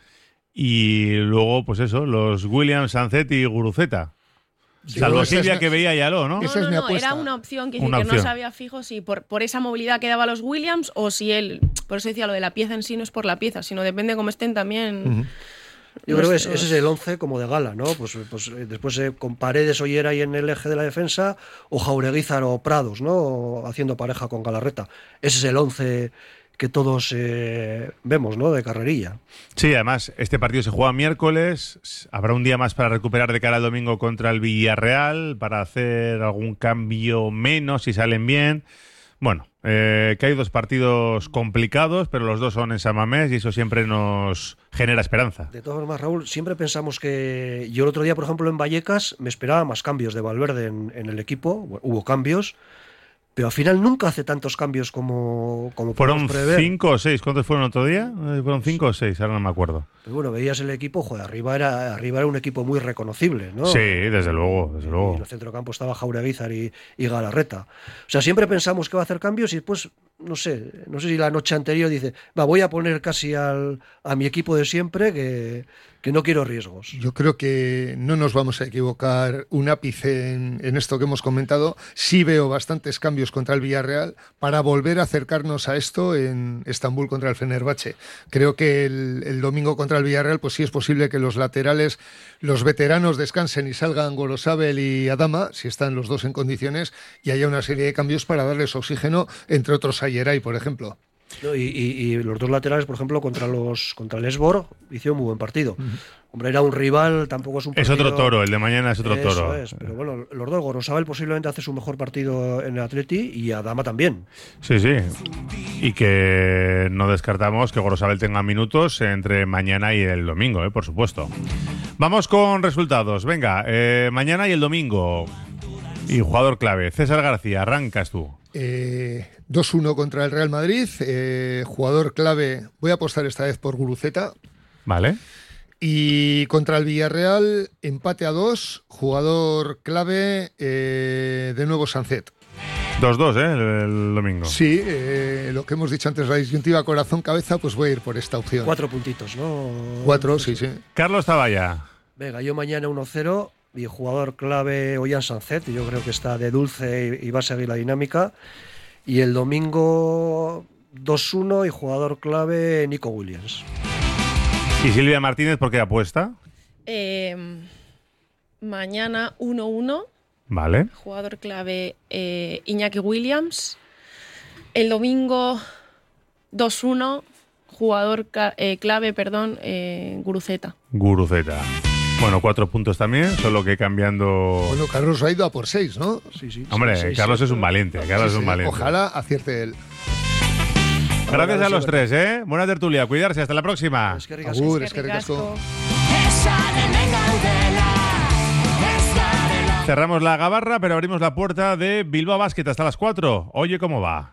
Y luego, pues eso, los Williams, Sancet y Guruceta. Sí, Salvo esa Silvia es- que veía ya lo, ¿no? No, no, no, era una opción que, Una que opción. no sabía fijo si por, por esa movilidad que daba los Williams o si él, por eso decía lo de la pieza en sí no es por la pieza, sino depende cómo estén también. Yo creo que nuestros- ese es el once como de gala, ¿no? Pues, pues eh, después eh, con Paredes o Geray en el eje de la defensa o Jaureguizar o Prados, ¿no? Haciendo pareja con Galarreta. Ese es el once que todos eh, vemos, ¿no? De carrerilla. Sí, además, este partido se juega miércoles. Habrá un día más para recuperar de cara al domingo contra el Villarreal, para hacer algún cambio menos si salen bien. Bueno, eh, que hay dos partidos complicados, pero los dos son en San Mamés y eso siempre nos genera esperanza. De todas formas, Raúl, siempre pensamos que... Yo el otro día, por ejemplo, en Vallecas me esperaba más cambios de Valverde en, en el equipo. Bueno, hubo cambios, pero al final nunca hace tantos cambios como, como Fueron podemos prever. cinco o seis. ¿Cuántos fueron otro día? Eh, Fueron cinco o seis, ahora no me acuerdo. Pero bueno, veías el equipo, joder, arriba era, arriba era un equipo muy reconocible, ¿no? Sí, desde luego, desde Y luego. en el centrocampo estaba Jaureguizar y, y Galarreta. O sea, siempre pensamos que va a hacer cambios y después, no sé, no sé si la noche anterior dice, va, voy a poner casi al, a mi equipo de siempre que, que no quiero riesgos. Yo creo que no nos vamos a equivocar un ápice en, en esto que hemos comentado. Sí veo bastantes cambios contra el Villarreal para volver a acercarnos a esto en Estambul contra el Fenerbahce. Creo que el, el domingo contra el Villarreal, pues sí es posible que los laterales, los veteranos descansen y salgan Gorosabel y Adama, si están los dos en condiciones, y haya una serie de cambios para darles oxígeno, entre otros a Geray, por ejemplo. ¿No? Y, y- y los dos laterales, por ejemplo, contra los contra el Esbor, hicieron muy buen partido. Hombre, era un rival, tampoco es un Es partido... otro toro, el de mañana es otro Eso toro. es, pero bueno, los dos, Gorosabel posiblemente hace su mejor partido en el Atleti y Adama también. Sí, sí. Y que no descartamos que Gorosabel tenga minutos entre mañana y el domingo, ¿eh? Por supuesto. Vamos con resultados. Venga, eh, mañana y el domingo. Y jugador clave. César García, arrancas tú. Eh, dos uno contra el Real Madrid. Eh, jugador clave, voy a apostar esta vez por Guruceta. Vale. Y contra el Villarreal, empate a dos. Jugador clave, eh, de nuevo Sancet. dos dos, ¿eh? El, el domingo. Sí, eh, lo que hemos dicho antes, la disyuntiva corazón-cabeza, pues voy a ir por esta opción. Cuatro puntitos, ¿no? Cuatro, sí, sí. Carlos Taballa. Venga, yo mañana uno cero y jugador clave Ollán Sancet, yo creo que está de dulce y, y va a seguir la dinámica. Y el domingo dos uno y jugador clave Nico Williams. ¿Y Silvia Martínez por qué apuesta? Eh, mañana uno uno, Vale. jugador clave eh, Iñaki Williams. El domingo dos uno, jugador ca- eh, clave, perdón, eh, Guruceta. Guruceta. Bueno, cuatro puntos también, solo que cambiando... Bueno, Carlos ha ido a por seis, ¿no? Sí, sí. Hombre, sí, sí, Carlos sí. es un valiente. Carlos Sí, es un sí, valiente. Ojalá acierte él. Gracias a los tres, ¿eh? Buena tertulia. Cuidarse. Hasta la próxima. Agur, eskerrik asko. Cerramos la gabarra, pero abrimos la puerta de Bilbao Basket hasta las cuatro. Oye, ¿cómo va?